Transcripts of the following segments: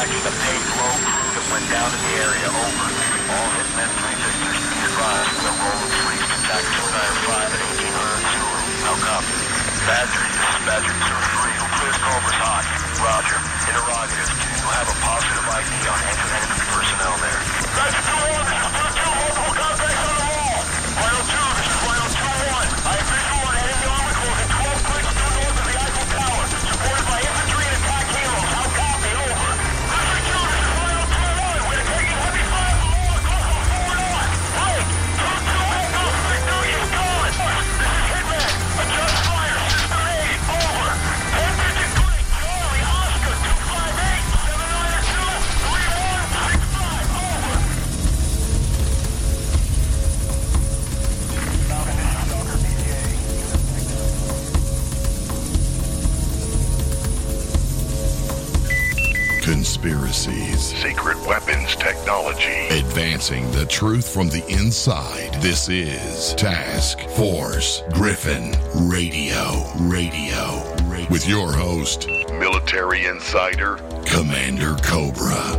tracking a paved low crew that went down in the area. Over. All hitmen 3 Victors. Be advised, we'll roll the police to Tactical Fire 5 at 1800 Zulu. How copy? Badger, this is Badger 2-3. Who clears Cobra's hot? Roger. Interrogative. Do you have a positive ID on any enemy personnel there? Badger 2-1, this is Blue 2. Multiple contacts on the wall. Rhino 2, this is Rhino 2-1. I have visual on enemy armor closing 12 clicks due north of the Eiffel Tower. Supported by infantry and attack heroes. How copy? Over. Victor 2, this is Rhino 2-1. We're taking heavy fire from all close forward on. Right. 2-2 echo. Victor is gone. This is Hitman. Adjust fire. System 8. Over. 10-digit click. Charlie Oscar 258 792 3165. Over. Conspiracies. Secret weapons technology. Advancing the truth from the inside. This is Task Force Griffin Radio. With your host, Military insider. Commander Cobra.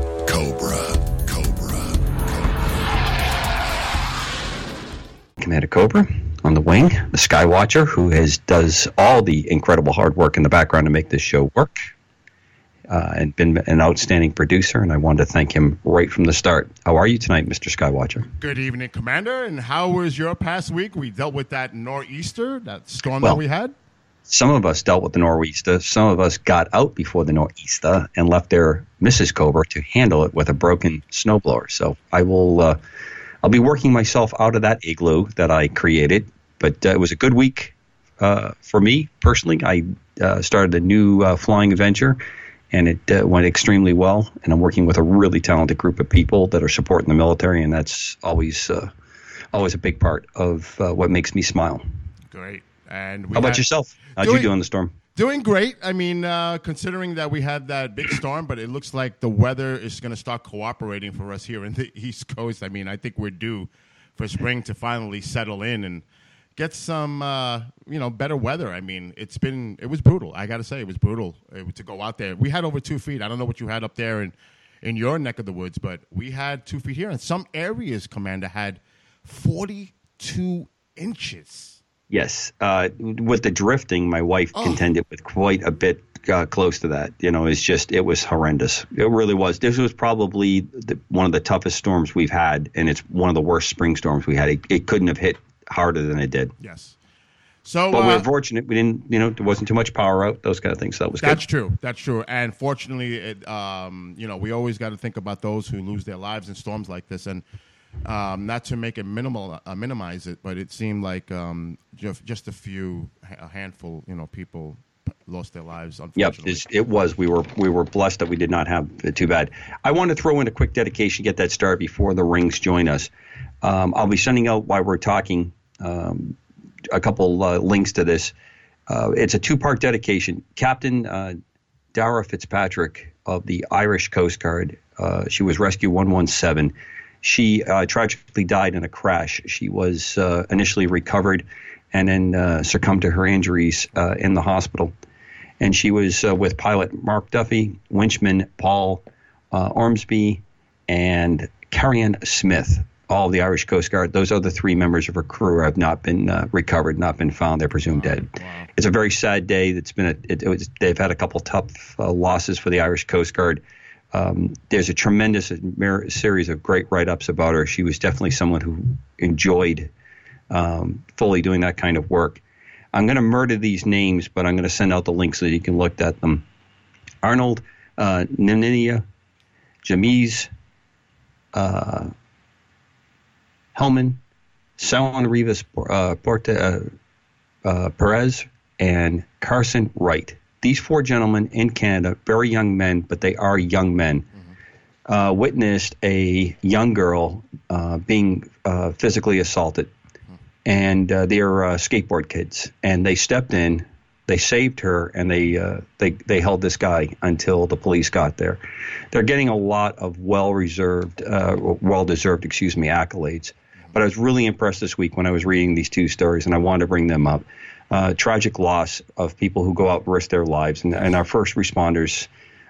Commander Cobra on the wing, the Skywatcher, who does all the incredible hard work in the background to make this show work. And been an outstanding producer, and I wanted to thank him right from the start. How are you tonight, Mr. Skywatcher? Good evening, Commander. And how was your past week? We dealt with that nor'easter, that storm that we had. Some of us dealt with the nor'easter. Some of us got out before the nor'easter and left their Mrs. Cobra to handle it with a broken snowblower. So I'll be working myself out of that igloo that I created. But it was a good week for me personally. I started a new flying adventure. And it went extremely well. And I'm working with a really talented group of people that are supporting the military, and that's always a big part of what makes me smile. Great. And how about yourself? How'd you do on the storm? Doing great. I mean, considering that we had that big storm, but it looks like the weather is going to start cooperating for us here in the East Coast. I mean, I think we're due for spring to finally settle in and get some, better weather. I mean, it was brutal. I got to say, it was brutal to go out there. We had over 2 feet. I don't know what you had up there in your neck of the woods, but we had 2 feet here. And some areas, Commander, had 42 inches. Yes. With the drifting, my wife contended with quite a bit close to that. You know, it was horrendous. It really was. This was probably one of the toughest storms we've had, and it's one of the worst spring storms we had. It couldn't have hit harder than it did. Yes. So, but we're fortunate. We didn't, there wasn't too much power out, those kind of things. So that was good. That's true. And fortunately, we always got to think about those who lose their lives in storms like this. And not to make it minimize it, but it seemed like just a handful, people lost their lives, unfortunately. Yep, it was. We were blessed that we did not have it too bad. I want to throw in a quick dedication, get that started before the rings join us. I'll be sending out while we're talking a couple links to this. It's a 2-part dedication. Captain Dara Fitzpatrick of the Irish Coast Guard. She was Rescue 117. She tragically died in a crash. She was initially recovered and then succumbed to her injuries in the hospital. And she was with pilot Mark Duffy, winchman Paul Ormsby, and Carrie-Ann Smith, all of the Irish Coast Guard. Those other 3 members of her crew have not been recovered, not been found. They're presumed dead. Wow. It's a very sad day. They've had a couple tough losses for the Irish Coast Guard. There's a tremendous series of great write-ups about her. She was definitely someone who enjoyed fully doing that kind of work. I'm going to murder these names, but I'm going to send out the links so that you can look at them. Arnold Niniya, Jamiz Hellman, Salon Rivas Perez, and Carson Wright. These 4 gentlemen in Canada, very young men, but they are young men, witnessed a young girl being physically assaulted. And they're skateboard kids. And they stepped in, they saved her, and they held this guy until the police got there. They're getting a lot of well-deserved accolades. But I was really impressed this week when I was reading these 2 stories, and I wanted to bring them up. Tragic loss of people who go out and risk their lives. And our first responders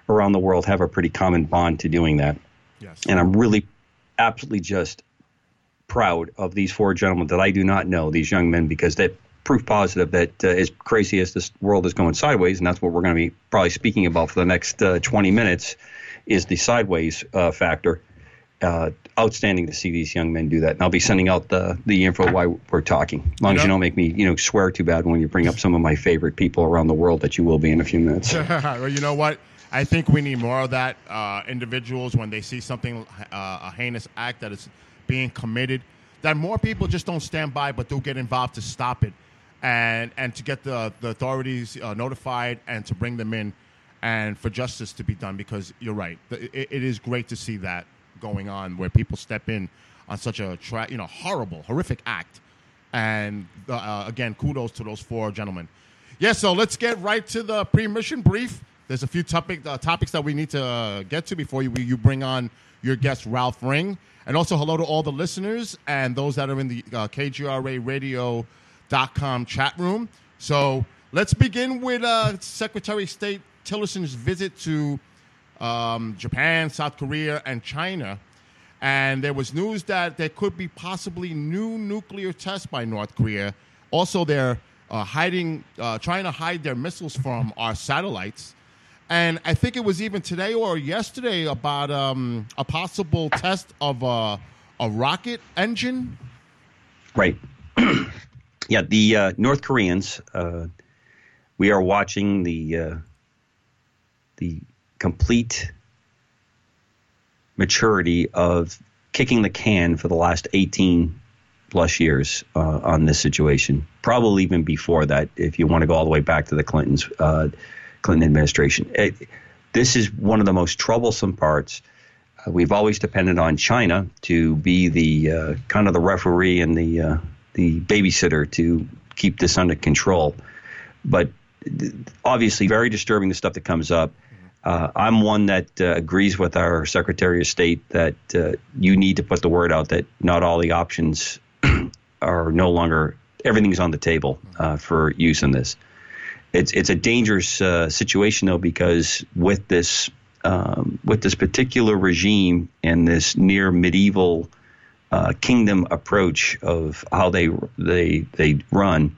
around the world have a pretty common bond to doing that. Yes. And I'm really absolutely just proud of these four gentlemen that I do not know, these young men, because they're proof positive that as crazy as this world is going sideways, and that's what we're going to be probably speaking about for the next 20 minutes, is the sideways factor. Outstanding to see these young men do that. And I'll be sending out the info while we're talking. As long as you don't make me, swear too bad when you bring up some of my favorite people around the world that you will be in a few minutes. Well, you know what? I think we need more of that. Individuals, when they see something, a heinous act that is being committed, that more people just don't stand by, but do get involved to stop it, and to get the authorities notified and to bring them in, and for justice to be done. Because you're right, it is great to see that going on, where people step in on such a horrible, horrific act. And again, kudos to those four gentlemen. Yeah, so let's get right to the pre-mission brief. There's a few topics that we need to get to before you bring on your guest, Ralph Ring. And also hello to all the listeners and those that are in the KGRAradio.com chat room. So let's begin with Secretary of State Tillerson's visit to Japan, South Korea, and China. And there was news that there could be possibly new nuclear tests by North Korea. Also, they're trying to hide their missiles from our satellites. And I think it was even today or yesterday about a possible test of a rocket engine. Right. Yeah, the North Koreans, we are watching the complete maturity of kicking the can for the last 18 plus years on this situation. Probably even before that, if you want to go all the way back to the Clinton administration. This is one of the most troublesome parts. We've always depended on China to be the kind of the referee and the babysitter to keep this under control. But obviously, very disturbing, the stuff that comes up. I'm one that agrees with our Secretary of State that you need to put the word out that not all the options are no longer, everything's on the table for use in this. It's a dangerous situation, though, because with this particular regime and this near medieval kingdom approach of how they run,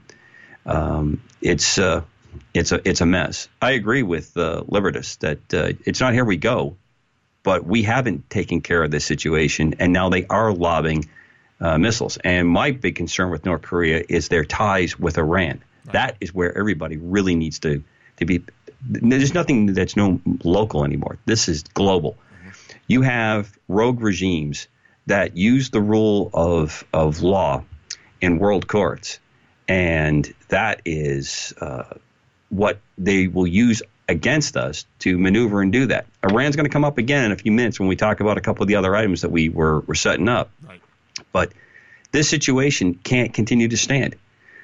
it's a mess. I agree with Libertas that it's not here we go, but we haven't taken care of this situation, and now they are lobbing missiles. And my big concern with North Korea is their ties with Iran. Right. That is where everybody really needs to be. There's nothing that's no local anymore. This is global. Mm-hmm. You have rogue regimes that use the rule of law in world courts, and that is what they will use against us to maneuver and do that. Iran's going to come up again in a few minutes when we talk about a couple of the other items that we were setting up. Right. But this situation can't continue to stand.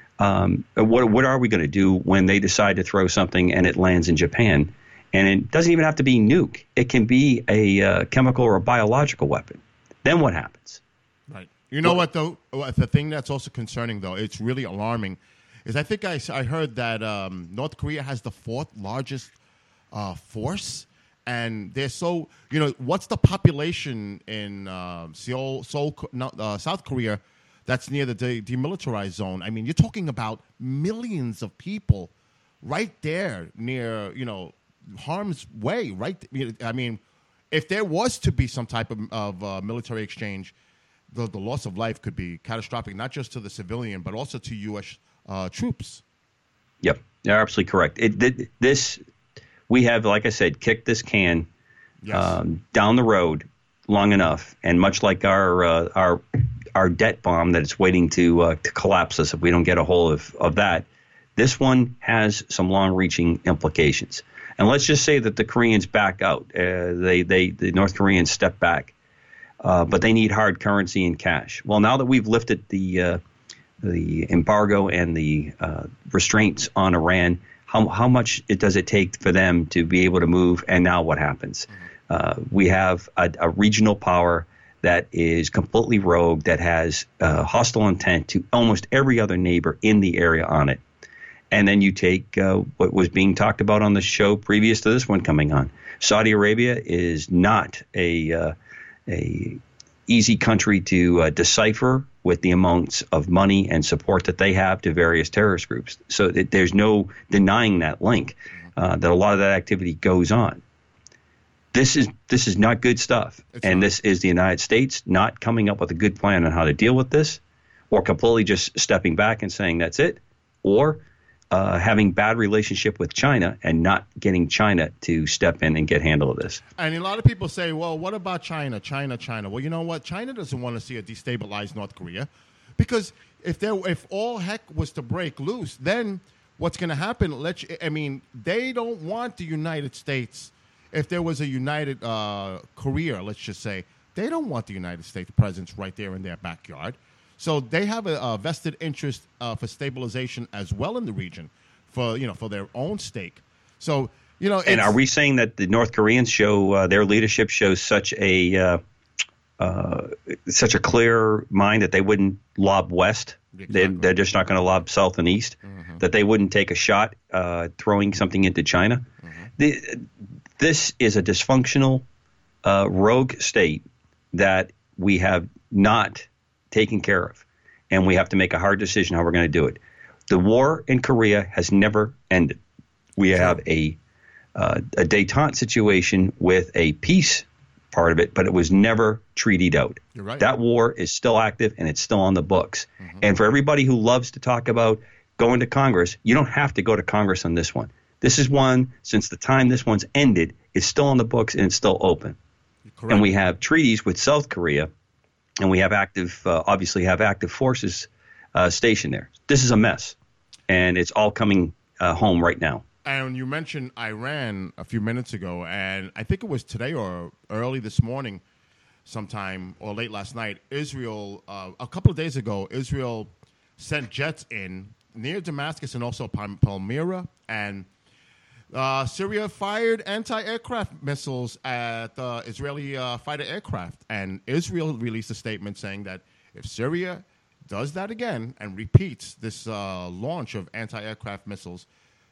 What are we going to do when they decide to throw something and it lands in Japan? And it doesn't even have to be nuke. It can be a chemical or a biological weapon. Then what happens? Right. You know what, though? The thing that's also concerning, though, it's really alarming, is I think I heard that North Korea has the fourth largest force. And they're so, what's the population in Seoul, South Korea, that's near the demilitarized zone? I mean, you're talking about millions of people right there near, harm's way, right? I mean, if there was to be some type of military exchange, the loss of life could be catastrophic, not just to the civilian, but also to U.S. Troops. Yep, you're absolutely correct. We have, like I said, kicked this can down the road long enough, and much like our debt bomb that it's waiting to collapse us if we don't get a hold of that, this one has some long-reaching implications. And let's just say that the Koreans back out. The North Koreans step back, but they need hard currency and cash. Well, now that we've lifted the embargo and the restraints on Iran, how much does it take for them to be able to move? And now what happens? We have a regional power that is completely rogue, that has hostile intent to almost every other neighbor in the area on it. And then you take what was being talked about on the show previous to this one coming on. Saudi Arabia is not a easy country to decipher with the amounts of money and support that they have to various terrorist groups. So there's no denying that link, that a lot of that activity goes on. This is not good stuff. This is the United States not coming up with a good plan on how to deal with this, or completely just stepping back and saying that's it, or having bad relationship with China and not getting China to step in and get handle of this. And a lot of people say, well, what about China? China. Well, you know what? China doesn't want to see a destabilized North Korea, because if all heck was to break loose, then what's going to happen? They don't want the United States. If there was a united Korea, let's just say, they don't want the United States presence right there in their backyard. So they have a vested interest for stabilization as well in the region, for their own stake. So and are we saying that the North Koreans show their leadership shows such a clear mind that they wouldn't lob west? Exactly. They're just not going to lob south and east. Mm-hmm. That they wouldn't take a shot throwing something into China. Mm-hmm. This is a dysfunctional, rogue state that we have not taken care of, and we have to make a hard decision how we're going to do it. The war in Korea has never ended. We have a détente situation with a peace part of it, but it was never treatied out. You're right. That war is still active, and it's still on the books. Mm-hmm. And for everybody who loves to talk about going to Congress, you don't have to go to Congress on this one. This is one, since the time this one's ended, it's still on the books and it's still open. Correct. And we have treaties with South Korea, and we have obviously have active forces stationed there. This is a mess, and it's all coming home right now. And you mentioned Iran a few minutes ago, and I think it was today or early this morning sometime, or late last night, Israel, a couple of days ago, Israel sent jets in near Damascus and also Palmyra, and Syria fired anti-aircraft missiles at Israeli fighter aircraft. And Israel released a statement saying that if Syria does that again and repeats this launch of anti-aircraft missiles,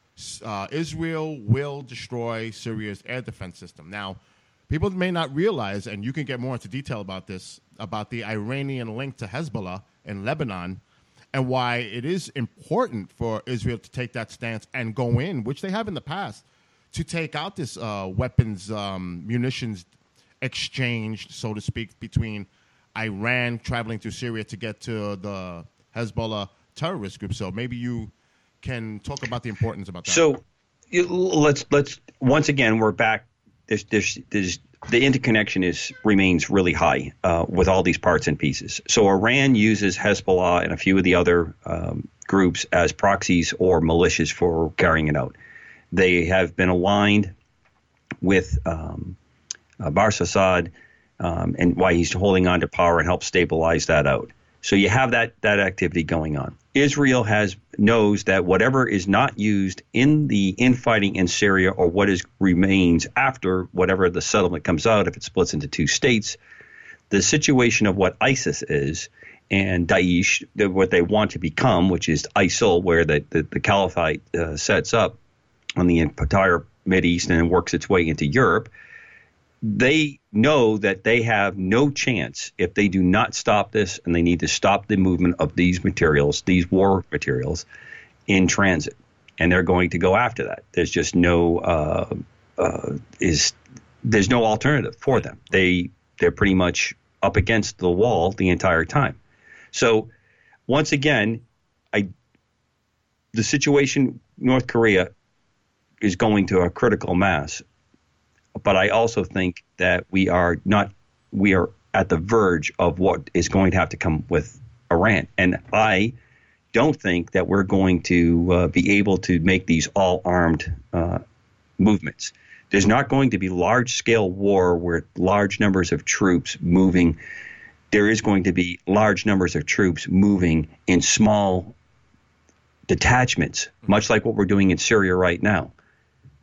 Israel will destroy Syria's air defense system. Now, people may not realize, and you can get more into detail about this, about the Iranian link to Hezbollah in Lebanon, and why it is important for Israel to take that stance and go in, which they have in the past, to take out this weapons, munitions exchange, so to speak, between Iran traveling through Syria to get to the Hezbollah terrorist group. So maybe you can talk about the importance about that. So let's once again, we're back. There's the interconnection remains really high with all these parts and pieces. So Iran uses Hezbollah and a few of the other groups as proxies or militias for carrying it out. They have been aligned with Bashar Assad and why he's holding on to power and help stabilize that out. So you have that activity going on. Israel knows that whatever is not used in the infighting in Syria, or what remains after whatever the settlement comes out, if it splits into two states, the situation of what ISIS is and Daesh, what they want to become, which is ISIL, where the caliphate sets up on the entire Mideast and works its way into Europe. They know that they have no chance if they do not stop this, and they need to stop the movement of these materials, these war materials, in transit. And they're going to go after that. There's just no there's no alternative for them. They're pretty much up against the wall the entire time. So once again, the situation North Korea is going to a critical mass. But I also think that we are at the verge of what is going to have to come with Iran. And I don't think that we're going to be able to make these all-armed movements. There's not going to be large-scale war where large numbers of troops moving. There is going to be large numbers of troops moving in small detachments, much like what we're doing in Syria right now.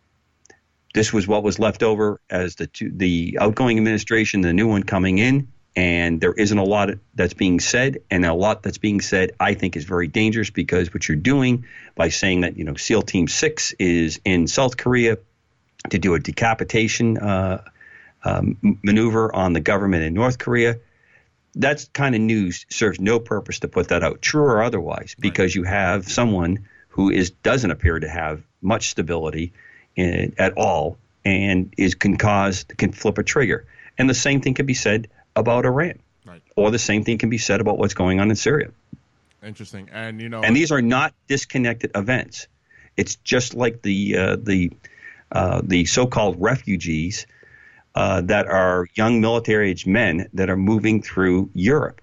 This was what was left over as the outgoing administration, the new one coming in, And there isn't a lot that's being said, and a lot that's being said I think is very dangerous, because what you're doing by saying that, SEAL Team 6 is in South Korea to do a decapitation maneuver on the government in North Korea, that's kind of news, serves no purpose to put that out, true or otherwise, because you have someone who doesn't appear to have much stability at all, and can flip a trigger. And the same thing can be said about Iran, or the same thing can be said about what's going on in Syria. Interesting, and and these are not disconnected events. It's just like the so-called refugees that are young military-aged men that are moving through Europe.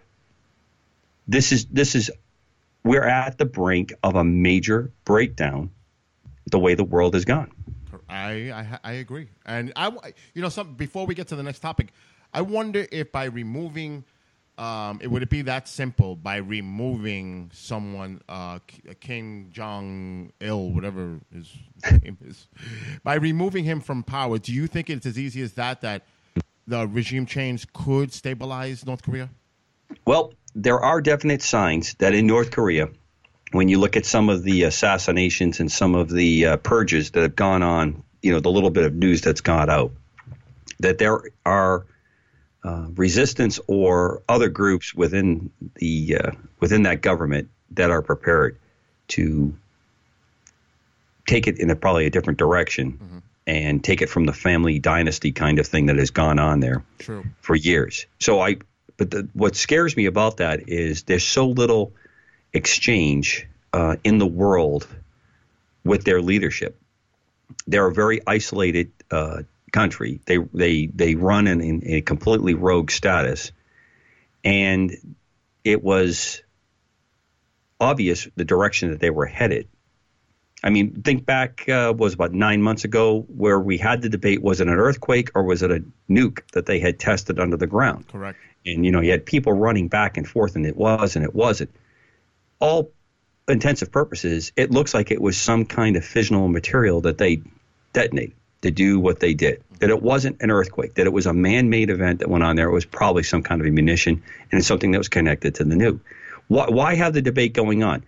We're at the brink of a major breakdown, the way the world has gone. I agree, and before we get to the next topic, I wonder if by removing, would it be that simple, by removing someone, Kim Jong-il, whatever his name is, by removing him from power, do you think it's as easy as that the regime change could stabilize North Korea? Well, there are definite signs that in North Korea, when you look at some of the assassinations and some of the purges that have gone on, the little bit of news that's gone out, that there are resistance or other groups within that government that are prepared to take it in probably a different direction, and take it from the family dynasty kind of thing that has gone on there for years. What scares me about that is there's so little exchange in the world with their leadership. They're a very isolated country. They run in a completely rogue status, and it was obvious the direction that they were headed. I mean, think back, was about 9 months ago, where we had the debate: was it an earthquake or was it a nuke that they had tested under the ground? Correct. And you had people running back and forth, and it was and it wasn't. All intensive purposes, it looks like it was some kind of fissional material that they detonated to do what they did. That it wasn't an earthquake, that it was a man-made event that went on there. It was probably some kind of ammunition, and it's something that was connected to the nuke. Why have the debate going on?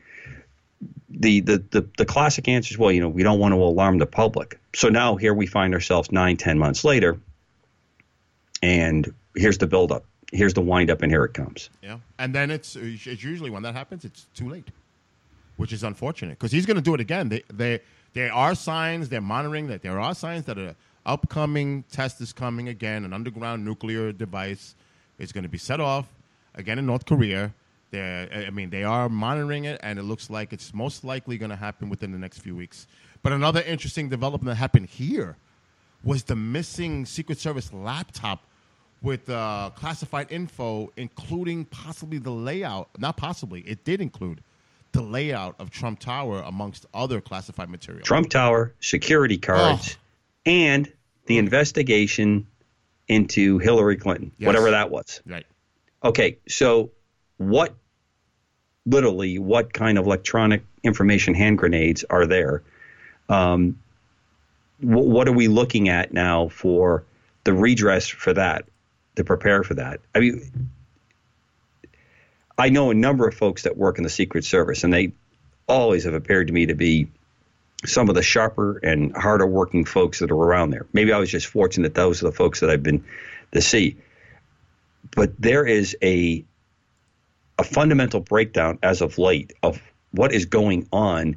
The classic answer is, well, we don't want to alarm the public. So now here we find ourselves 9-10 months later, and here's the buildup. Here's the wind-up, and here it comes. Yeah, and then it's usually when that happens, it's too late, which is unfortunate, because he's going to do it again. There are signs, they're monitoring that there are signs that an upcoming test is coming again. An underground nuclear device is going to be set off again in North Korea. They are monitoring it, and it looks like it's most likely going to happen within the next few weeks. But another interesting development that happened here was the missing Secret Service laptop with classified info, including possibly the layout. Not possibly, it did include the layout of Trump Tower, amongst other classified material. Trump Tower, security cards, and the investigation into Hillary Clinton, whatever that was. Right. Okay, so what kind of electronic information hand grenades are there? What are we looking at now for the redress for that, to prepare for that? I mean, I know a number of folks that work in the Secret Service, and they always have appeared to me to be some of the sharper and harder working folks that are around there. Maybe I was just fortunate those are the folks that I've been to see. But there is a fundamental breakdown as of late of what is going on.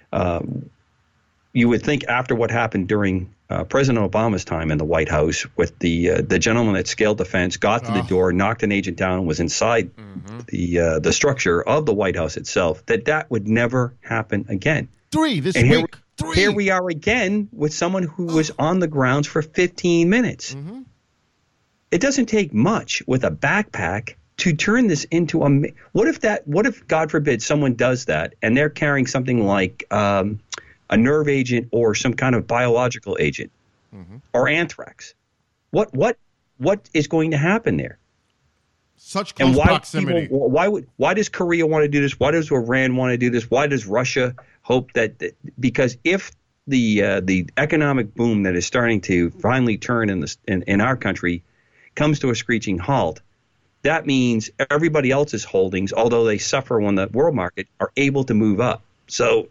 You would think after what happened during President Obama's time in the White House with the gentleman that scaled the fence, got to the door, knocked an agent down, and was inside the structure of the White House itself, that would never happen again. Here we are again with someone who was on the grounds for 15 minutes. Mm-hmm. It doesn't take much with a backpack to turn this into a. What if God forbid someone does that and they're carrying something like a nerve agent or some kind of biological agent or anthrax? What is going to happen there? Such close proximity. Why does Korea want to do this? Why does Iran want to do this? Why does Russia hope that? Because if the economic boom that is starting to finally turn in our country comes to a screeching halt, that means everybody else's holdings, although they suffer on the world market, are able to move up. So,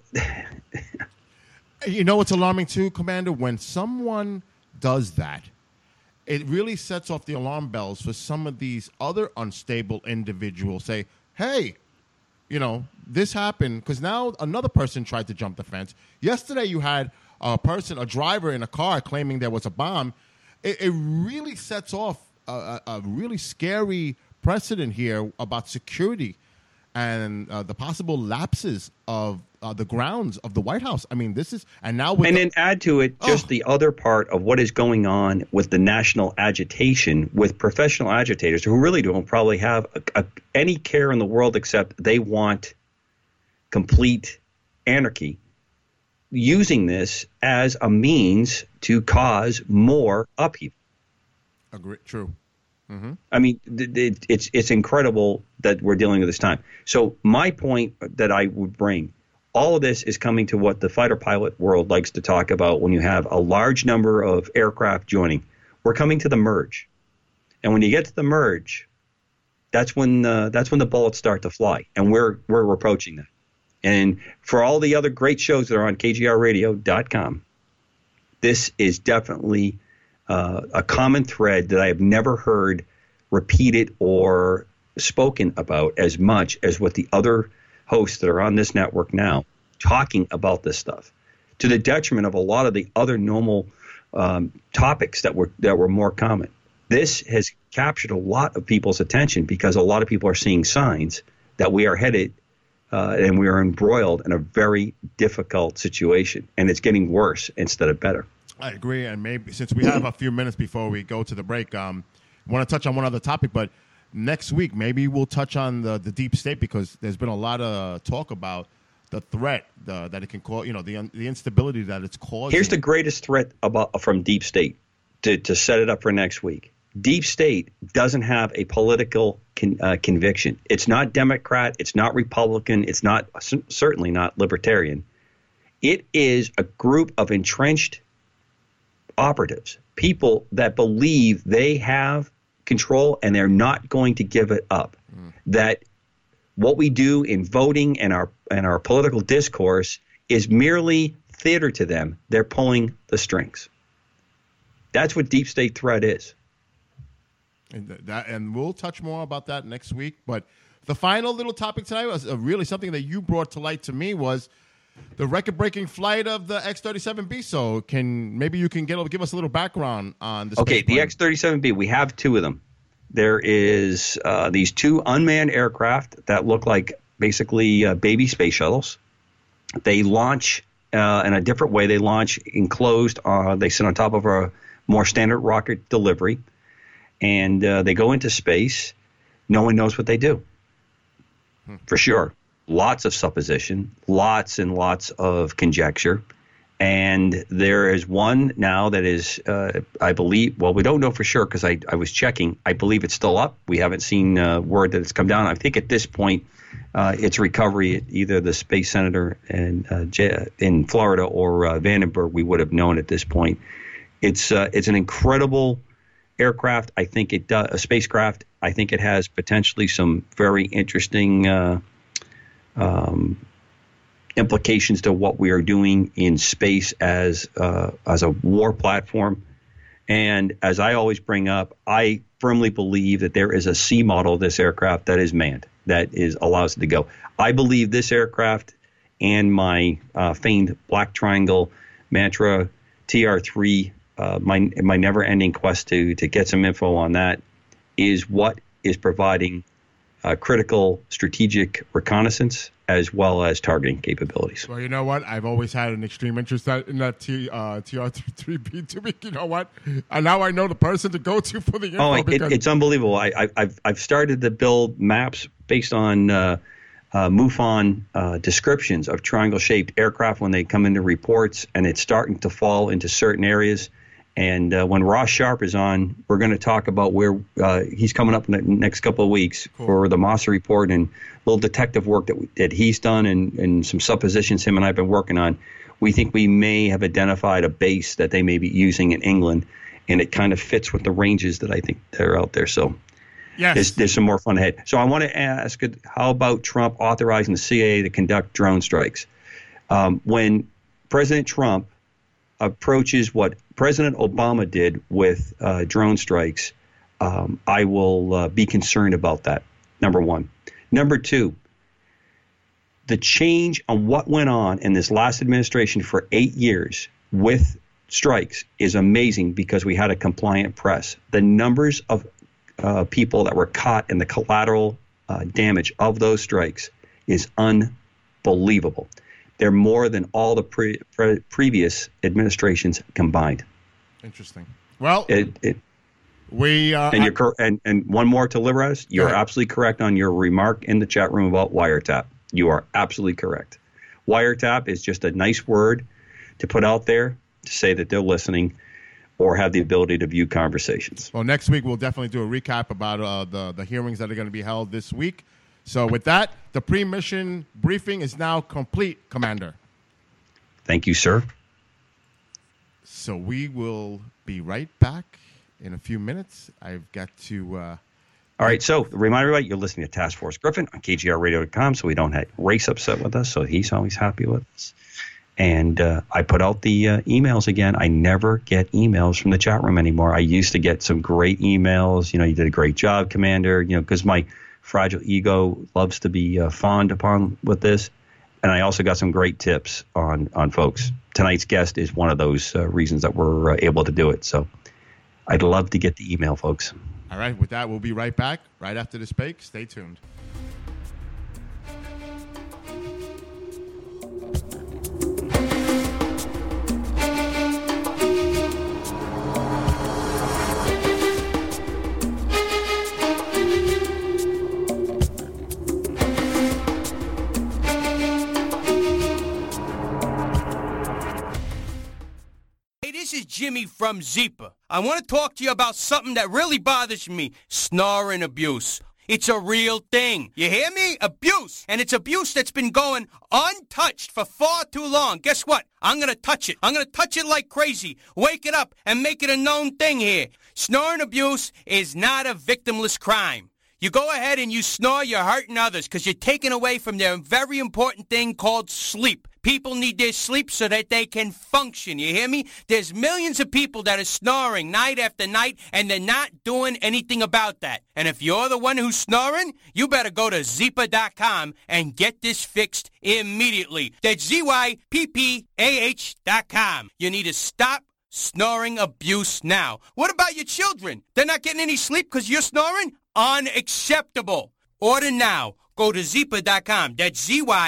you know what's alarming too, Commander? When someone does that, it really sets off the alarm bells for some of these other unstable individuals. Say, hey, you know, this happened because now another person tried to jump the fence. Yesterday you had a driver in a car claiming there was a bomb. It really sets off a really scary precedent here about security and the possible lapses of the grounds of the White House. I mean, this is, and now with then add to it just the other part of what is going on with the national agitation with professional agitators who really don't probably have any care in the world except they want complete anarchy, using this as a means to cause more upheaval. Agree. True. Mm-hmm. I mean, it's incredible that we're dealing with this time. So my point that I would bring, all of this is coming to what the fighter pilot world likes to talk about when you have a large number of aircraft joining. We're coming to the merge. And when you get to the merge, that's when the bullets start to fly. And we're approaching that. And for all the other great shows that are on KGRradio.com, this is definitely a common thread that I have never heard repeated or spoken about as much as what the other hosts that are on this network now talking about this stuff, to the detriment of a lot of the other normal topics that were more common. This has captured a lot of people's attention because a lot of people are seeing signs that we are headed and we are embroiled in a very difficult situation, and it's getting worse instead of better. I agree, and maybe since we have a few minutes before we go to the break, I want to touch on one other topic, but next week maybe we'll touch on the deep state, because there's been a lot of talk about the threat that it can cause, you know, the instability that it's causing. Here's the greatest threat from deep state to set it up for next week. Deep state doesn't have a political conviction. It's not Democrat. It's not Republican. It's not certainly not libertarian. It is a group of entrenched operatives, people that believe they have control and they're not going to give it up. That what we do in voting and our political discourse is merely theater to them. They're pulling the strings. That's what deep state threat is. And we'll touch more about that next week. But the final little topic tonight was really something that you brought to light to me, was the record-breaking flight of the X-37B. So maybe you can give us a little background on this. Okay, the X-37B, we have two of them. There is these two unmanned aircraft that look like basically baby space shuttles. They launch in a different way. They launch enclosed. They sit on top of a more standard rocket delivery, and they go into space. No one knows what they do, for sure. Lots of supposition, lots and lots of conjecture. And there is one now that is, I believe, well, we don't know for sure because I was checking. I believe it's still up. We haven't seen word that it's come down. I think at this point, it's recovery at either the Space Center in Florida or Vandenberg. We would have known at this point. It's an incredible aircraft. I think it does a spacecraft. I think it has potentially some very interesting implications to what we are doing in space as a war platform. And as I always bring up, I firmly believe that there is a C model of this aircraft that is manned, that allows it to go. I believe this aircraft and my famed Black Triangle Mantra TR-3, my never-ending quest to get some info on that, is what is providing critical strategic reconnaissance as well as targeting capabilities. Well, you know what? I've always had an extreme interest in that TR-3B. To me, you know what? And now I know the person to go to for the info. It's unbelievable. I've started to build maps based on MUFON descriptions of triangle-shaped aircraft when they come into reports, and it's starting to fall into certain areas. And when Ross Sharp is on, we're going to talk about where he's coming up in the next couple of weeks for the Mossa report and little detective work that he's done and some suppositions him and I have been working on. We think we may have identified a base that they may be using in England, and it kind of fits with the ranges that I think that are out there. So Yes. There's some more fun ahead. So I want to ask, how about Trump authorizing the CIA to conduct drone strikes? When President Trump approaches what President Obama did with drone strikes, I will be concerned about that, number one. Number two, the change on what went on in this last administration for 8 years with strikes is amazing because we had a compliant press. The numbers of people that were caught in the collateral damage of those strikes is unbelievable. They're more than all the previous administrations combined. Interesting. Well, we and one more to Liberaz. You're absolutely correct on your remark in the chat room about wiretap. You are absolutely correct. Wiretap is just a nice word to put out there to say that they're listening or have the ability to view conversations. Well, next week we'll definitely do a recap about the hearings that are going to be held this week. So with that, the pre-mission briefing is now complete, Commander. Thank you, sir. So we will be right back in a few minutes. I've got to... All right, so remind everybody, you're listening to Task Force Griffin on KGRradio.com, so we don't have Race upset with us, so he's always happy with us. And I put out the emails again. I never get emails from the chat room anymore. I used to get some great emails. You did a great job, Commander, because my fragile ego loves to be fawned upon with this. And I also got some great tips on folks. Tonight's guest is one of those reasons that we're able to do it. So I'd love to get the email, folks. All right, with that, we'll be right back right after this break. Stay tuned. This is Jimmy from Zeepa. I want to talk to you about something that really bothers me, snoring abuse. It's a real thing. You hear me? Abuse. And it's abuse that's been going untouched for far too long. Guess what? I'm going to touch it. I'm going to touch it like crazy. Wake it up and make it a known thing here. Snoring abuse is not a victimless crime. You go ahead and you snore, you're hurting others because you're taking away from their very important thing called sleep. People need their sleep so that they can function. You hear me? There's millions of people that are snoring night after night, and they're not doing anything about that. And if you're the one who's snoring, you better go to Zeepa.com and get this fixed immediately. That's ZYPPAH.com. You need to stop snoring abuse now. What about your children? They're not getting any sleep because you're snoring? Unacceptable. Order now. Go to Zeepa.com. That's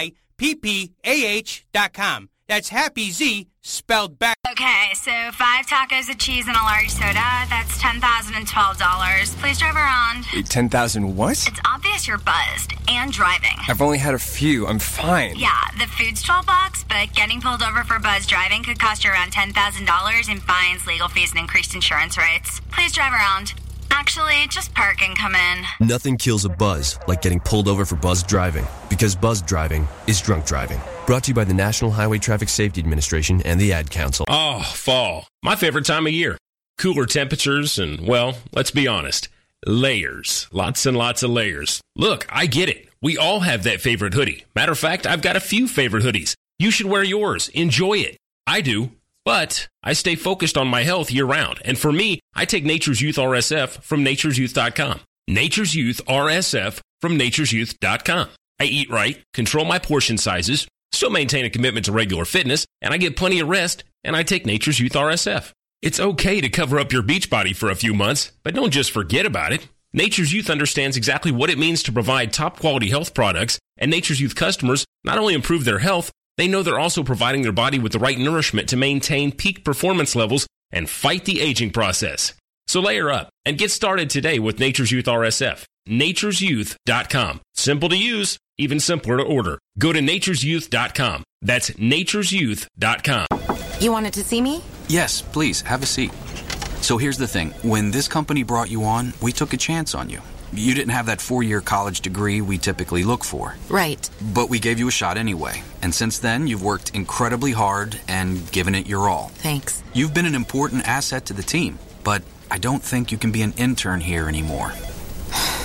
ZYPPAH.com. That's Happy Z spelled back. Okay, so 5 tacos of cheese and a large soda. That's $10,012. Please drive around. Wait, 10,000 what? It's obvious you're buzzed and driving. I've only had a few. I'm fine. Yeah, the food's $12, but getting pulled over for buzz driving could cost you around $10,000 in fines, legal fees, and increased insurance rates. Please drive around. Actually, just park and come in. Nothing kills a buzz like getting pulled over for buzz driving, because buzz driving is drunk driving. Brought to you by the National Highway Traffic Safety Administration and the Ad Council. Oh, fall. My favorite time of year. Cooler temperatures and, well, let's be honest, layers. Lots and lots of layers. Look, I get it. We all have that favorite hoodie. Matter of fact, I've got a few favorite hoodies. You should wear yours. Enjoy it. I do. But I stay focused on my health year-round. And for me, I take Nature's Youth RSF from nature'syouth.com. Nature's Youth RSF from nature'syouth.com. I eat right, control my portion sizes, still maintain a commitment to regular fitness, and I get plenty of rest, and I take Nature's Youth RSF. It's okay to cover up your beach body for a few months, but don't just forget about it. Nature's Youth understands exactly what it means to provide top-quality health products, and Nature's Youth customers not only improve their health, they know they're also providing their body with the right nourishment to maintain peak performance levels and fight the aging process. So layer up and get started today with Nature's Youth RSF. nature'syouth.com. Simple to use, even simpler to order. Go to nature'syouth.com. That's nature'syouth.com. You wanted to see me? Yes, please, have a seat. So here's the thing. When this company brought you on, we took a chance on you. You didn't have that 4-year college degree we typically look for. Right. But we gave you a shot anyway. And since then, you've worked incredibly hard and given it your all. Thanks. You've been an important asset to the team, but I don't think you can be an intern here anymore.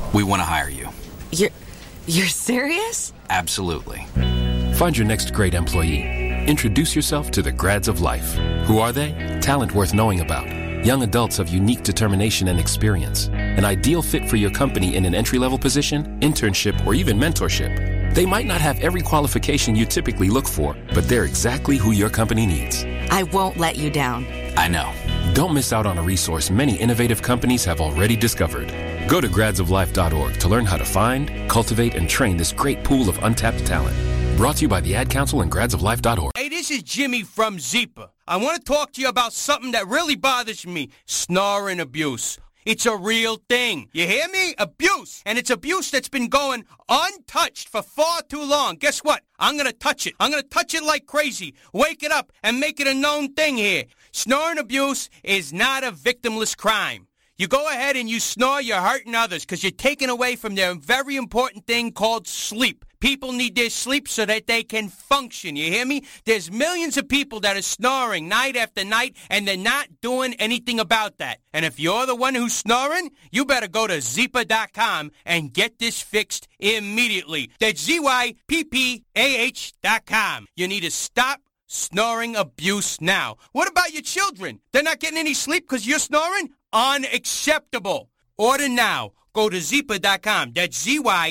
We want to hire you. You're serious? Absolutely. Find your next great employee. Introduce yourself to the Grads of Life. Who are they? Talent worth knowing about. Young adults of unique determination and experience. An ideal fit for your company in an entry-level position, internship, or even mentorship. They might not have every qualification you typically look for, but they're exactly who your company needs. I won't let you down. I know. Don't miss out on a resource many innovative companies have already discovered. Go to gradsoflife.org to learn how to find, cultivate, and train this great pool of untapped talent. Brought to you by the Ad Council and gradsoflife.org. Hey, this is Jimmy from Zeepa. I want to talk to you about something that really bothers me, snoring abuse. It's a real thing. You hear me? Abuse. And it's abuse that's been going untouched for far too long. Guess what? I'm going to touch it. I'm going to touch it like crazy. Wake it up and make it a known thing here. Snoring abuse is not a victimless crime. You go ahead and you snore, you're hurting others because you're taking away from their very important thing called sleep. People need their sleep so that they can function. You hear me? There's millions of people that are snoring night after night, and they're not doing anything about that. And if you're the one who's snoring, you better go to Zeepa.com and get this fixed immediately. That's ZYPPAH.com. You need to stop snoring abuse now. What about your children? They're not getting any sleep because you're snoring? Unacceptable. Order now. Go to Zeepa.com. That's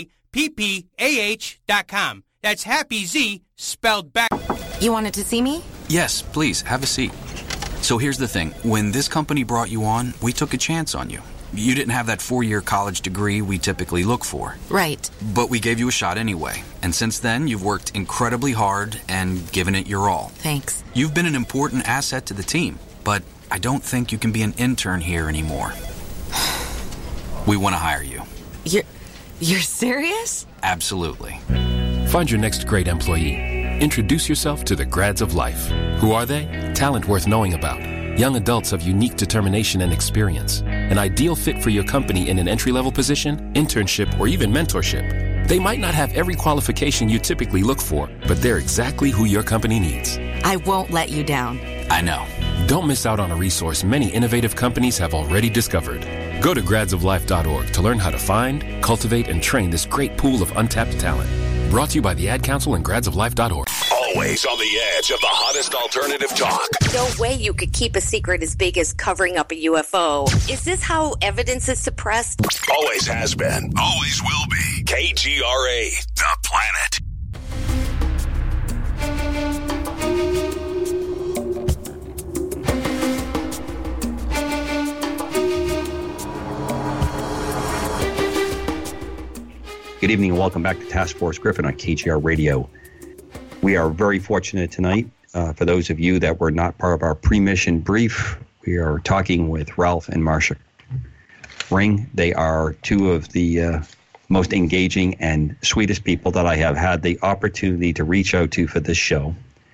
ZYPPAH.com. That's Happy Z spelled back. You wanted to see me? Yes, please, have a seat. So here's the thing. When this company brought you on, we took a chance on you. You didn't have that 4-year college degree we typically look for. Right. But we gave you a shot anyway. And since then, you've worked incredibly hard and given it your all. Thanks. You've been an important asset to the team, but I don't think you can be an intern here anymore. We want to hire you. You're serious? Absolutely. Find your next great employee. Introduce yourself to the Grads of Life. Who are they? Talent worth knowing about. Young adults of unique determination and experience. An ideal fit for your company in an entry-level position, internship, or even mentorship. They might not have every qualification you typically look for, but they're exactly who your company needs. I won't let you down. I know. Don't miss out on a resource many innovative companies have already discovered. Go to gradsoflife.org to learn how to find, cultivate, and train this great pool of untapped talent. Brought to you by the Ad Council and gradsoflife.org. Always on the edge of the hottest alternative talk. No way you could keep a secret as big as covering up a UFO. Is this how evidence is suppressed? Always has been. Always will be. KGRA, The Planet. Good evening and welcome back to Task Force Griffin on KGR Radio. We are very fortunate tonight. For those of you that were not part of our pre-mission brief, we are talking with Ralph and Marcia Ring. They are two of the most engaging and sweetest people that I have had the opportunity to reach out to for this show.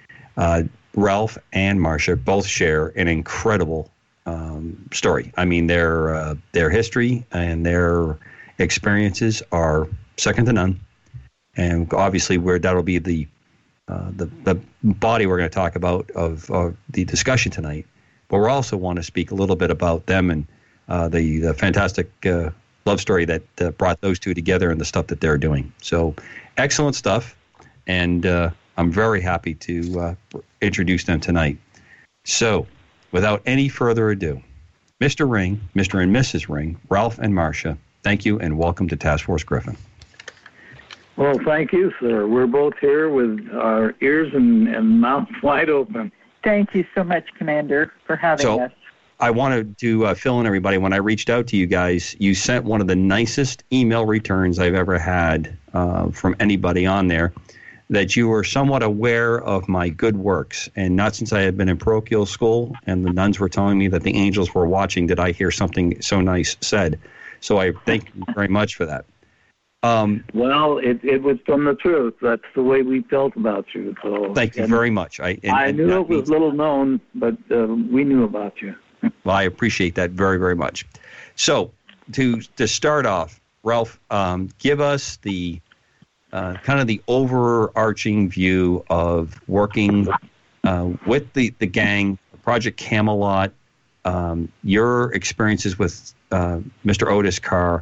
Ralph and Marcia both share an incredible story. I mean, their history and their experiences are second to none, and obviously that'll be the body we're going to talk about of the discussion tonight. But we also want to speak a little bit about them and the fantastic love story that brought those two together and the stuff that they're doing. So excellent stuff, and I'm very happy to introduce them tonight. So without any further ado, Mr. Ring, Mr. and Mrs. Ring, Ralph and Marcia, thank you and welcome to Task Force Griffin. Well, thank you, sir. We're both here with our ears and mouths wide open. Thank you so much, Commander, for having us. I wanted to fill in everybody. When I reached out to you guys, you sent one of the nicest email returns I've ever had from anybody on there, that you were somewhat aware of my good works. And not since I had been in parochial school and the nuns were telling me that the angels were watching did I hear something so nice said. So I thank you very much for that. Well, it was from the truth. That's the way we felt about you. So thank you very much. I knew it was little known, but we knew about you. Well, I appreciate that very, very much. So to start off, Ralph, give us the kind of the overarching view of working with the gang, Project Camelot, your experiences with Mr. Otis Carr,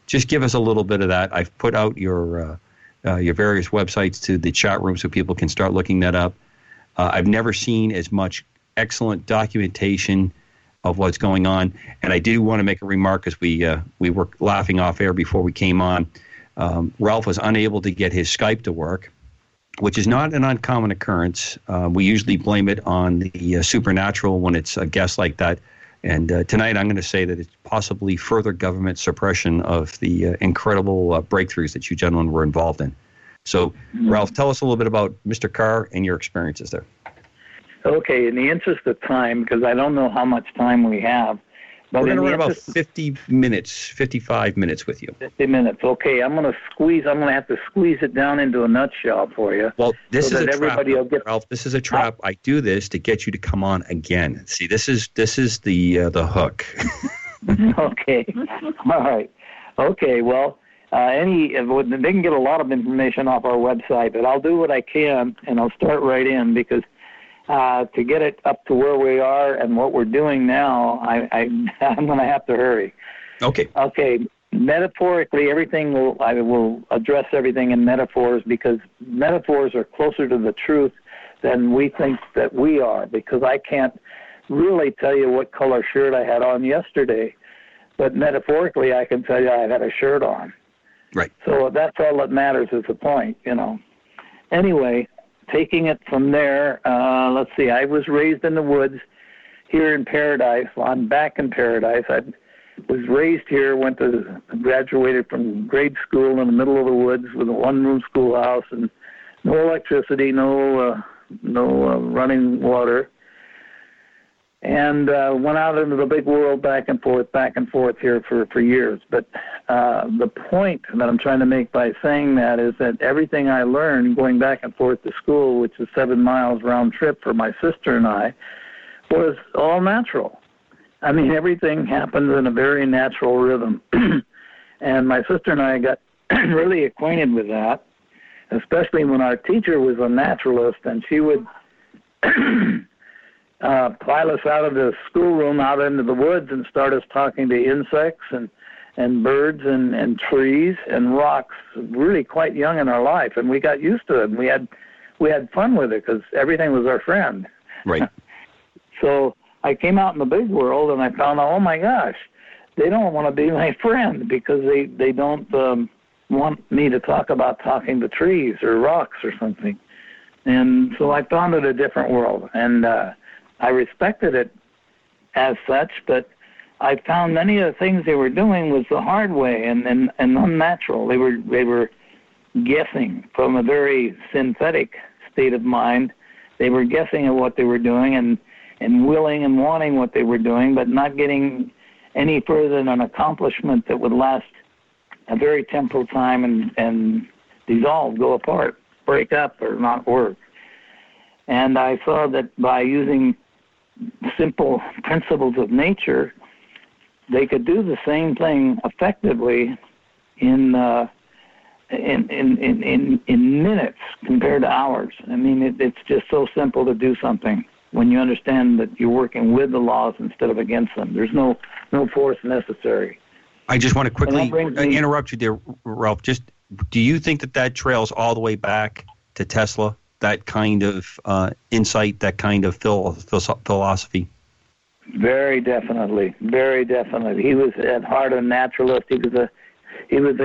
just give us a little bit of that. I've put out your various websites to the chat room so people can start looking that up. I've never seen as much excellent documentation of what's going on. And I do want to make a remark, as we were laughing off air before we came on. Ralph was unable to get his Skype to work, which is not an uncommon occurrence. We usually blame it on the supernatural when it's a guest like that. And tonight I'm going to say that it's possibly further government suppression of the incredible breakthroughs that you gentlemen were involved in. So, Ralph, tell us a little bit about Mr. Carr and your experiences there. Okay, in the interest of time, because I don't know how much time we have. But we're going to run about 50 minutes, 55 minutes with you. 50 minutes. Okay, I'm going to have to squeeze it down into a nutshell for you. Well, this is a trap, Ralph. This is a trap. I do this to get you to come on again. See, this is the hook. Okay. All right. Okay. Well, they can get a lot of information off our website, but I'll do what I can, and I'll start right in because. To get it up to where we are and what we're doing now, I'm going to have to hurry. Okay. Okay. Metaphorically, I will address everything in metaphors because metaphors are closer to the truth than we think that we are, because I can't really tell you what color shirt I had on yesterday, but metaphorically I can tell you I had a shirt on. Right. So that's all that matters is the point, Anyway, taking it from there, let's see, I was raised in the woods here in Paradise. Well, I'm back in Paradise. I was raised here, graduated from grade school in the middle of the woods with a one-room schoolhouse and no electricity, no running water. And went out into the big world back and forth here for years. But the point that I'm trying to make by saying that is that everything I learned going back and forth to school, which is 7 miles round trip for my sister and I, was all natural. I mean, everything happens in a very natural rhythm. And my sister and I got really acquainted with that, especially when our teacher was a naturalist, and she would pile us out of the schoolroom out into the woods and start us talking to insects and birds and trees and rocks really quite young in our life, and we got used to it, and we had fun with it because everything was our friend. Right. So I came out in the big world and I found out, oh my gosh, they don't want to be my friend because they don't want me to talk about talking to trees or rocks or something. And so I found it a different world, and I respected it as such, but I found many of the things they were doing was the hard way and unnatural. They were guessing from a very synthetic state of mind. They were guessing at what they were doing and willing and wanting what they were doing, but not getting any further than an accomplishment that would last a very temporal time and dissolve, go apart, break up, or not work. And I saw that by using simple principles of nature, they could do the same thing effectively in minutes compared to hours. I mean, it's just so simple to do something when you understand that you're working with the laws instead of against them. There's no force necessary. I just want to quickly interrupt you there, Ralph. Do you think that trails all the way back to Tesla? That kind of insight, that kind of philosophy? Very definitely, very definitely. He was at heart a naturalist. He was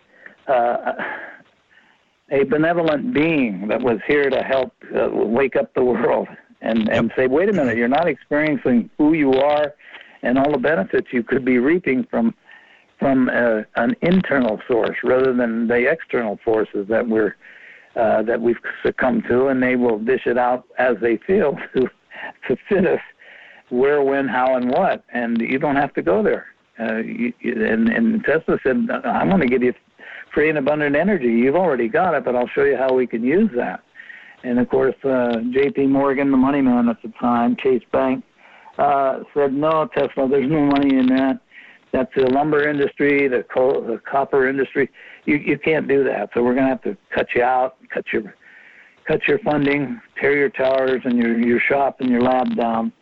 a benevolent being that was here to help wake up the world and say, wait a minute, you're not experiencing who you are and all the benefits you could be reaping from an internal source rather than the external forces that we've succumbed to, and they will dish it out as they feel to fit us where, when, how, and what. And you don't have to go there. And Tesla said, I'm going to give you free and abundant energy. You've already got it, but I'll show you how we can use that. And, of course, J.P. Morgan, the money man at the time, Chase Bank, said, no, Tesla, there's no money in that. That's the lumber industry, the copper industry. You can't do that. So we're going to have to cut you out, cut your funding, tear your towers and your shop and your lab down,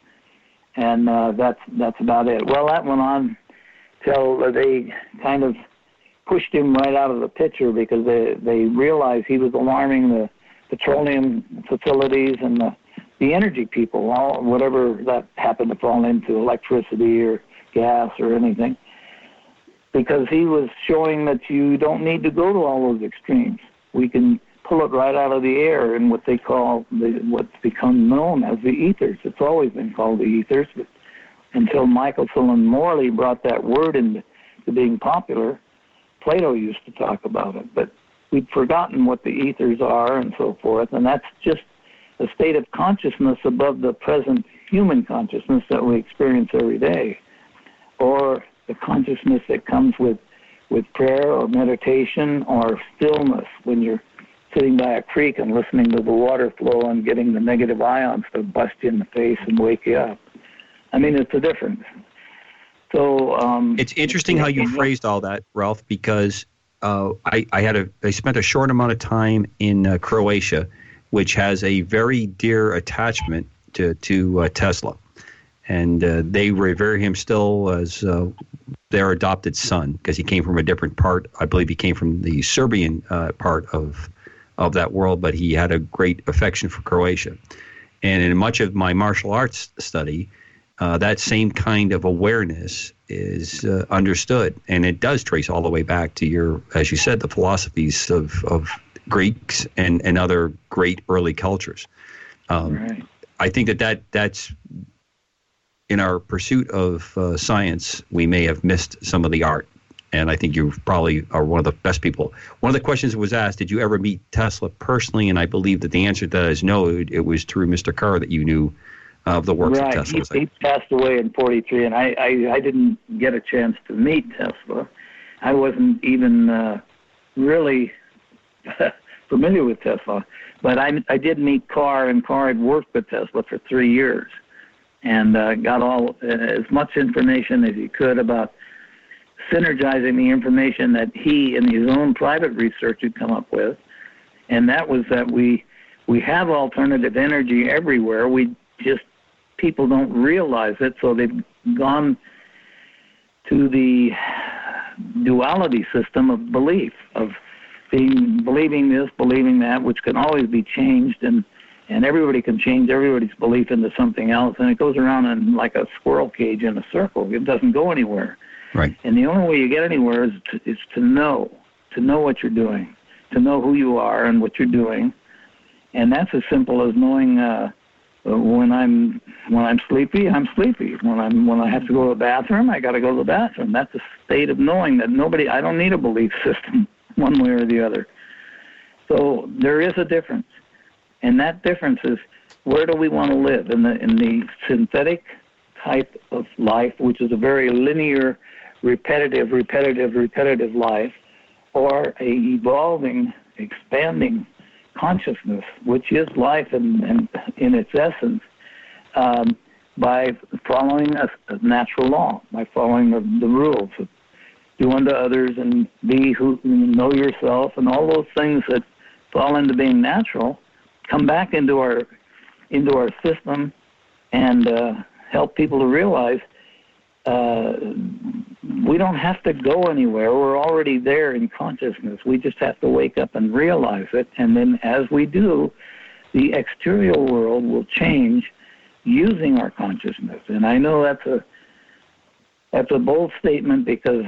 and that's about it. Well, that went on till they kind of pushed him right out of the picture because they realized he was alarming the petroleum facilities and the energy people, whatever that happened to fall into, electricity or gas or anything, because he was showing that you don't need to go to all those extremes. We can pull it right out of the air in what they call what's become known as the ethers. It's always been called the ethers, but until Michelson and Morley brought that word into being popular, Plato used to talk about it. But we'd forgotten what the ethers are and so forth, and that's just a state of consciousness above the present human consciousness that we experience every day, or the consciousness that comes with prayer or meditation or stillness when you're sitting by a creek and listening to the water flow and getting the negative ions to bust you in the face and wake you up. I mean, it's a difference. So it's interesting how you phrased all that, Ralph, because I spent a short amount of time in Croatia, which has a very dear attachment to Tesla, and they revere him still as their adopted son because he came from a different part. I believe he came from the Serbian part of that world, but he had a great affection for Croatia. And in much of my martial arts study, that same kind of awareness is understood, and it does trace all the way back to your, as you said, the philosophies of Greeks and other great early cultures. Right. I think that's in our pursuit of science, we may have missed some of the art, and I think you probably are one of the best people. One of the questions was asked, did you ever meet Tesla personally? And I believe that the answer to that is no. It was through Mr. Carr that you knew of the works of Tesla. He passed away in 43, and I didn't get a chance to meet Tesla. I wasn't even really familiar with Tesla, but I did meet Carr, and Carr had worked with Tesla for 3 years and got as much information as he could about synergizing the information that he in his own private research had come up with, and that was that we have alternative energy everywhere. People don't realize it, so they've gone to the duality system of belief, of believing this, believing that, which can always be changed, and everybody can change everybody's belief into something else, and it goes around in like a squirrel cage in a circle. It doesn't go anywhere. Right. And the only way you get anywhere is to know what you're doing, to know who you are and what you're doing, and that's as simple as knowing. When I'm sleepy, I'm sleepy. When I have to go to the bathroom, I got to go to the bathroom. That's a state of knowing that I don't need a belief system one way or the other. So there is a difference, and that difference is where do we want to live in the synthetic type of life, which is a very linear, repetitive life, or a evolving, expanding consciousness, which is life in its essence, by following a natural law, by following the rules of do unto others and be who, know yourself, and all those things that fall into being natural come back into our system and help people to realize we don't have to go anywhere. We're already there in consciousness. We just have to wake up and realize it. And then as we do, the exterior world will change using our consciousness. And I know that's a bold statement because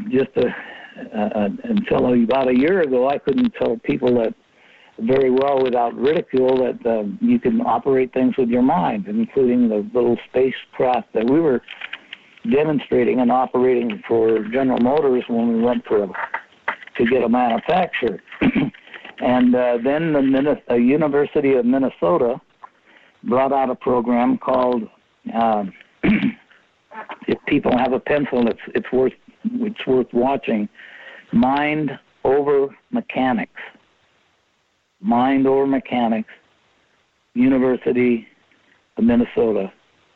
until about a year ago, I couldn't tell people that very well without ridicule that you can operate things with your mind, including the little spacecraft that we were demonstrating and operating for General Motors when we went to get a manufacturer. And then the University of Minnesota brought out a program called, if people have a pencil, it's worth watching, Mind Over Mechanics. Mind Over Mechanics, University of Minnesota.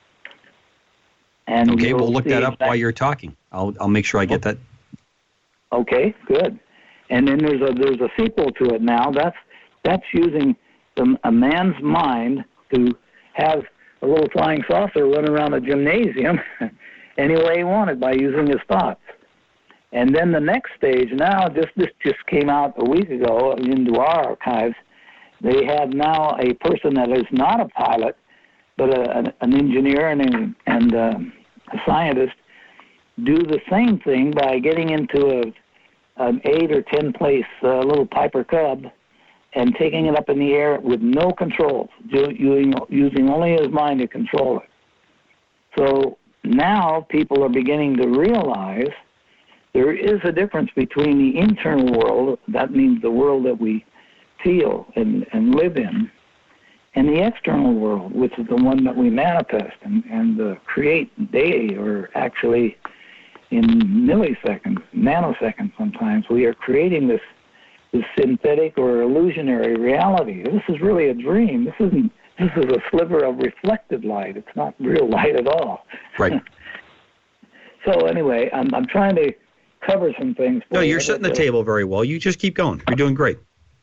And okay, we'll look that up while you're talking. I'll make sure I get that. Okay, good. And then there's a sequel to it now. That's using a man's mind to have a little flying saucer run around a gymnasium any way he wanted by using his thoughts. And then the next stage, now this just came out a week ago into our archives. They have now a person that is not a pilot, but an engineer and a scientist do the same thing by getting into an 8 or 10 place little Piper Cub and taking it up in the air with no controls, using only his mind to control it. So now people are beginning to realize there is a difference between the internal world, that means the world that we feel and live in, and the external world, which is the one that we manifest and create daily, or actually in milliseconds, nanoseconds sometimes. We are creating this synthetic or illusionary reality. This is really a dream. This is a sliver of reflected light. It's not real light at all. Right. So anyway, I'm trying to cover some things. No, you're setting the table very well. You just keep going. You're doing great.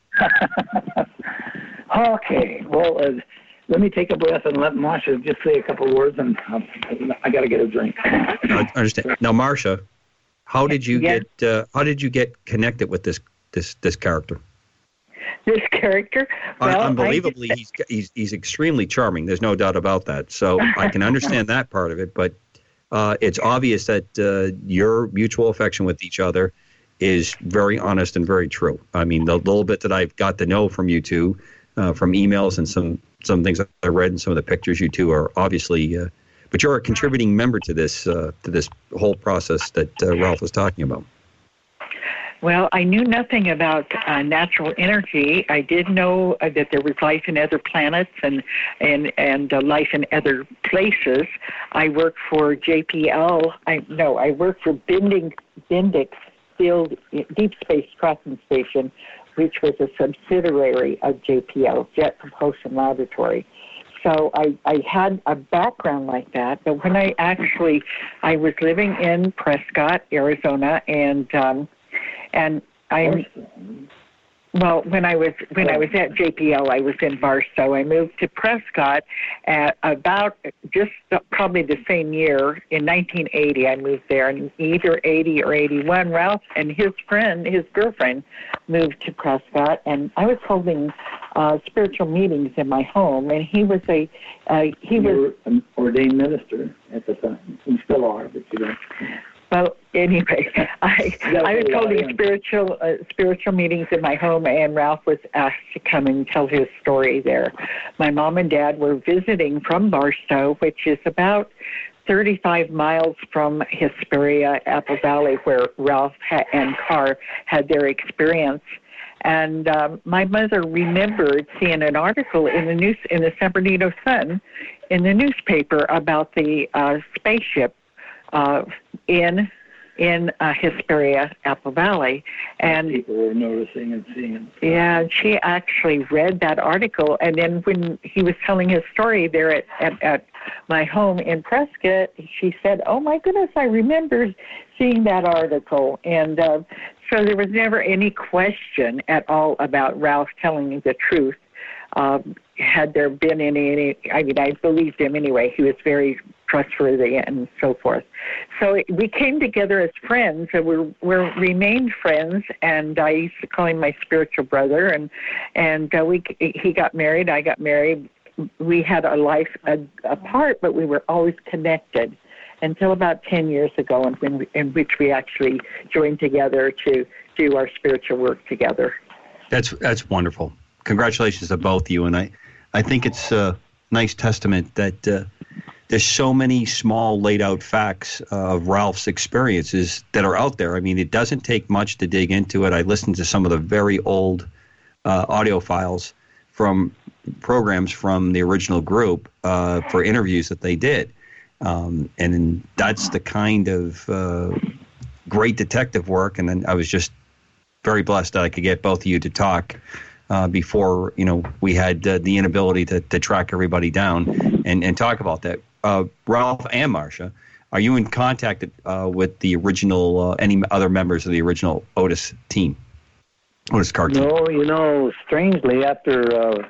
Okay. Well, let me take a breath and let Marcia just say a couple words, and I got to get a drink. I understand. Now, Marcia, how did you get connected with this character? This character? Well, unbelievably, he's extremely charming. There's no doubt about that. So I can understand that part of it, but it's obvious that your mutual affection with each other is very honest and very true. I mean, the little bit that I've got to know from you two, from emails and some things I read and some of the pictures, you two are obviously, but you're a contributing member to this whole process that Ralph was talking about. Well, I knew nothing about natural energy. I did know that there was life in other planets and life in other places. I worked for JPL. I worked for Bendix Field Deep Space Tracking Station, which was a subsidiary of JPL, Jet Propulsion Laboratory. So I had a background like that. But when I was living in Prescott, Arizona, and when I was at JPL, I was in Barstow. I moved to Prescott at about just probably the same year. In 1980, I moved there, and either 80 or 81, Ralph and his girlfriend, moved to Prescott, and I was holding spiritual meetings in my home, and he was an ordained minister at the time. You still are, but you don't. Well, anyway, I was holding spiritual meetings in my home, and Ralph was asked to come and tell his story there. My mom and dad were visiting from Barstow, which is about 35 miles from Hesperia, Apple Valley, where Ralph and Carr had their experience. And my mother remembered seeing an article in the San Bernardino Sun, in the newspaper, about the spaceship in Hesperia, Apple Valley, and people were noticing and seeing. Yeah, and she actually read that article, and then when he was telling his story there at my home in Prescott, she said, "Oh my goodness, I remember seeing that article," and so there was never any question at all about Ralph telling me the truth. Had there been any, I mean, I believed him anyway. He was very trustworthy and so forth. So we came together as friends, and we remained friends, and I used to call him my spiritual brother, and he got married, I got married. We had a life apart, but we were always connected until about 10 years ago, in which we actually joined together to do our spiritual work together. That's wonderful. Congratulations to both of you, and I think it's a nice testament that there's so many small laid out facts of Ralph's experiences that are out there. I mean, it doesn't take much to dig into it. I listened to some of the very old audio files from programs from the original group for interviews that they did, and that's the kind of great detective work. And then I was just very blessed that I could get both of you to talk before we had the inability to track everybody down and talk about that. Ralph and Marcia, are you in contact with the original, any other members of the original Otis team, Otis cartoon? No, strangely, after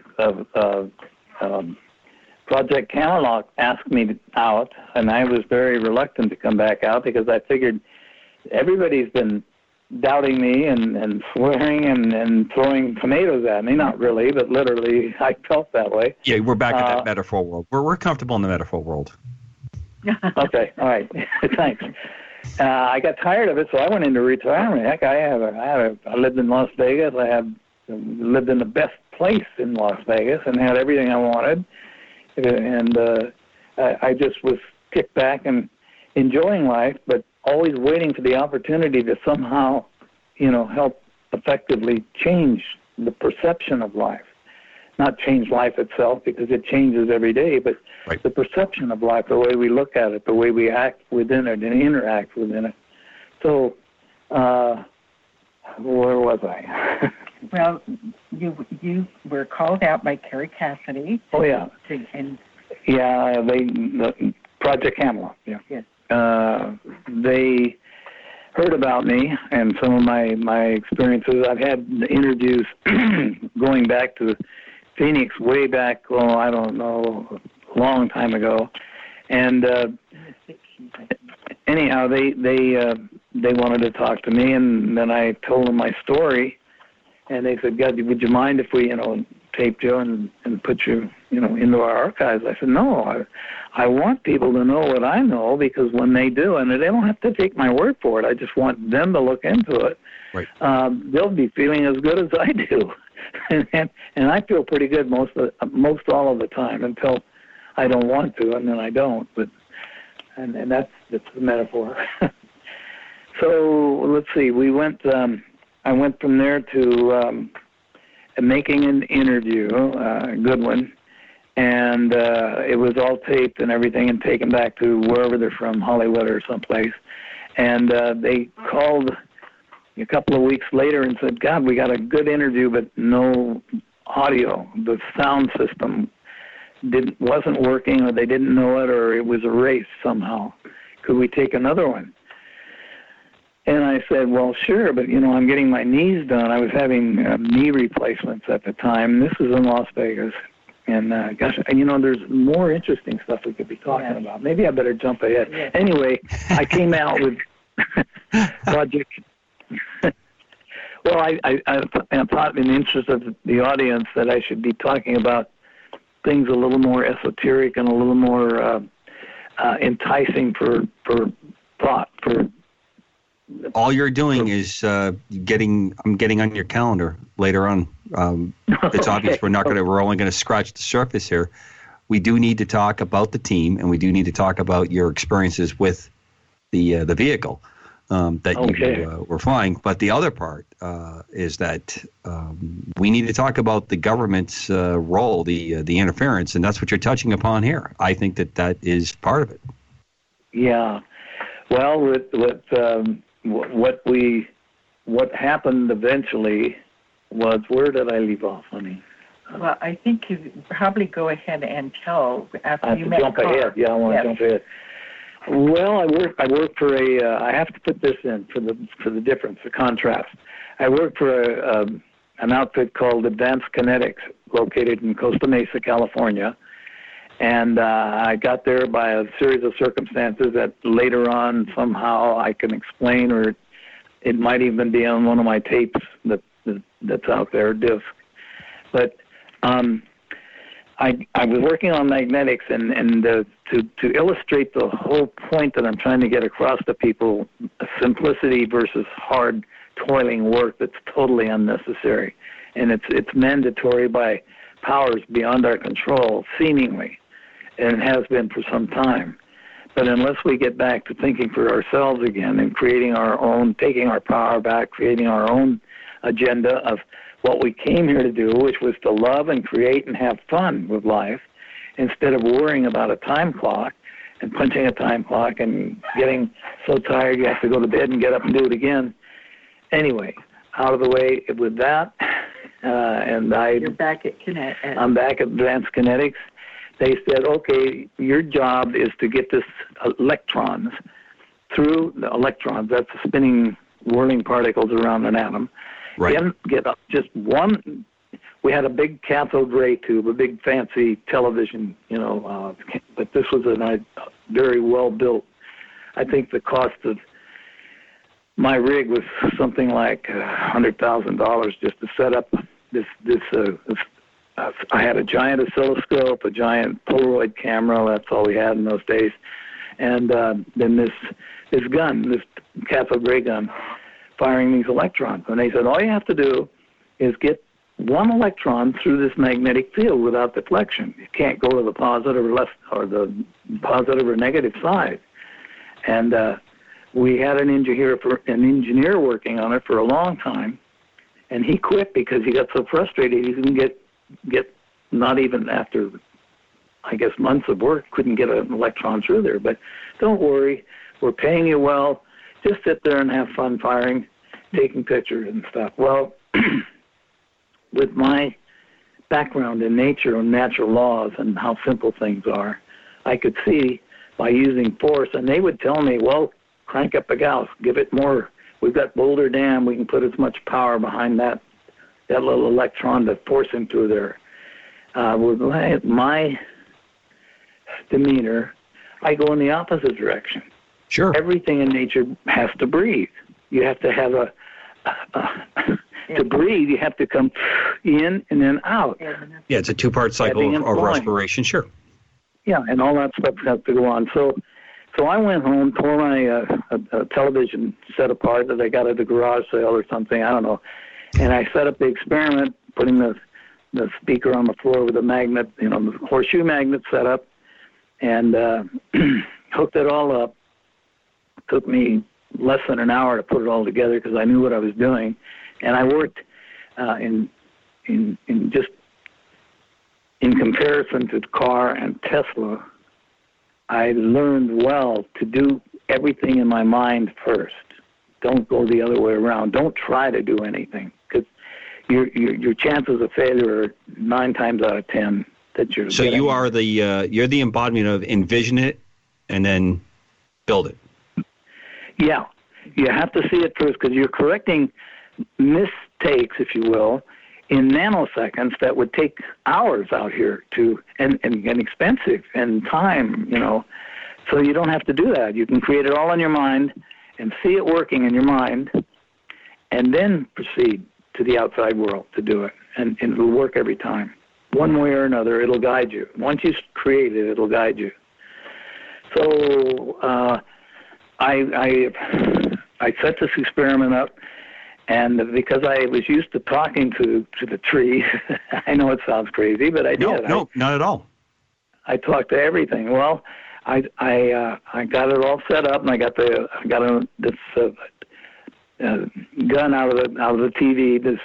Project Camelot asked me out, and I was very reluctant to come back out because I figured everybody's been doubting me and swearing and throwing tomatoes at me. Not really, but literally, I felt that way. Yeah, we're back in that metaphor world. We're comfortable in the metaphor world. Okay, all right, thanks. I got tired of it, so I went into retirement. Heck, I lived in Las Vegas. I lived in the best place in Las Vegas and had everything I wanted. And I just was kicked back and enjoying life, but always waiting for the opportunity to somehow, help effectively change the perception of life. Not change life itself, because it changes every day, but the perception of life, the way we look at it, the way we act within it and interact within it. So, where was I? Well, you were called out by Kerry Cassidy. The Project Camelot. Yeah. Yes. They heard about me and some of my experiences. I've had interviews going back to Phoenix, way back, I don't know, a long time ago. And anyhow, they wanted to talk to me, and then I told them my story, and they said, "God, would you mind if we, taped you and put you, into our archives?" I said, "No, I want people to know what I know, because when they do, and they don't have to take my word for it, I just want them to look into it. Right. They'll be feeling as good as I do." and I feel pretty good most all of the time until I don't want to, and then I don't. But and that's the metaphor. So let's see. We went. I went from there to making an interview, a good one, and it was all taped and everything, and taken back to wherever they're from, Hollywood or someplace. And they called a couple of weeks later and said, "God, we got a good interview, but no audio. The sound system wasn't working, or they didn't know it, or it was erased somehow. Could we take another one?" And I said, "Well, sure, but, I'm getting my knees done." I was having knee replacements at the time. This is in Las Vegas. And, there's more interesting stuff we could be talking about. Maybe I better jump ahead. Yes. Anyway, I came out with Project... Well, I thought, in the interest of the audience, that I should be talking about things a little more esoteric and a little more enticing for thought. All you're doing is I'm getting on your calendar later on. It's obvious we're only going to scratch the surface here. We do need to talk about the team, and we do need to talk about your experiences with the vehicle that you were flying. But the other part is that we need to talk about the government's role, the interference, and that's what you're touching upon here. I think that is part of it. Yeah. Well, what happened eventually was, where did I leave off, honey? Well, I think you probably go ahead and tell after you met jump ahead. Yeah, I want to jump ahead. Well, I work for I have to put this in for the difference, the contrast. I work for an outfit called Advanced Kinetics, located in Costa Mesa, California. And I got there by a series of circumstances that later on somehow I can explain, or it might even be on one of my tapes that's out there, disc. But I was working on magnetics, and to illustrate the whole point that I'm trying to get across to people, simplicity versus hard, toiling work that's totally unnecessary. And it's mandatory by powers beyond our control, seemingly, and it has been for some time. But unless we get back to thinking for ourselves again and creating our own, taking our power back, creating our own agenda of what we came here to do, which was to love and create and have fun with life, instead of worrying about a time clock and punching a time clock and getting so tired you have to go to bed and get up and do it again. Anyway, out of the way with that, You're back at Kinetics. I'm back at Advanced Kinetics. They said, okay, your job is to get this electrons through the electrons. That's the spinning, whirling particles around an atom. Right. Get up just one. We had a big cathode ray tube, a big fancy television, but this was a very well built. I think the cost of my rig was something like $100,000 just to set up this. I had a giant oscilloscope, a giant Polaroid camera. That's all we had in those days. And then this gun, this cathode ray gun, firing these electrons. And they said, all you have to do is get one electron through this magnetic field without deflection. You can't go to the positive or the positive or negative side. And we had an engineer working on it for a long time, and he quit because he got so frustrated he didn't get not even after, I guess, months of work, couldn't get an electron through there. But don't worry, we're paying you well. Just sit there and have fun firing, taking pictures and stuff. Well, with my background in nature and natural laws and how simple things are, I could see by using force, and they would tell me, well, crank up the Gauss, give it more. We've got Boulder Dam, we can put as much power behind that little electron to force him through there. With my demeanor, I go in the opposite direction. Sure. Everything in nature has to breathe. You have to have to breathe, you have to come in and then out. Yeah, it's a two-part cycle of respiration, sure. Yeah, and all that stuff has to go on. So I went home, tore my a television set apart that I got at the garage sale or something, I don't know, and I set up the experiment, putting the speaker on the floor with a magnet, the horseshoe magnet set up, and hooked it all up. It took me less than an hour to put it all together because I knew what I was doing, and I worked in comparison to the car and Tesla. I learned well to do everything in my mind first. Don't go the other way around. Don't try to do anything, because your chances of failure are 9 times out of 10 that you're. So you are you're the embodiment of envision it and then build it. Yeah, you have to see it first, because you're correcting mistakes, if you will, in nanoseconds that would take hours out here and expensive and time, So you don't have to do that. You can create it all in your mind and see it working in your mind, and then proceed to the outside world to do it. And it'll work every time. One way or another, it'll guide you. Once you create it, it'll guide you. So I set this experiment up, and because I was used to talking to the trees, I know it sounds crazy, but I did. No, not at all. I talked to everything. Well, I got it all set up, and I got this gun out of the TV. This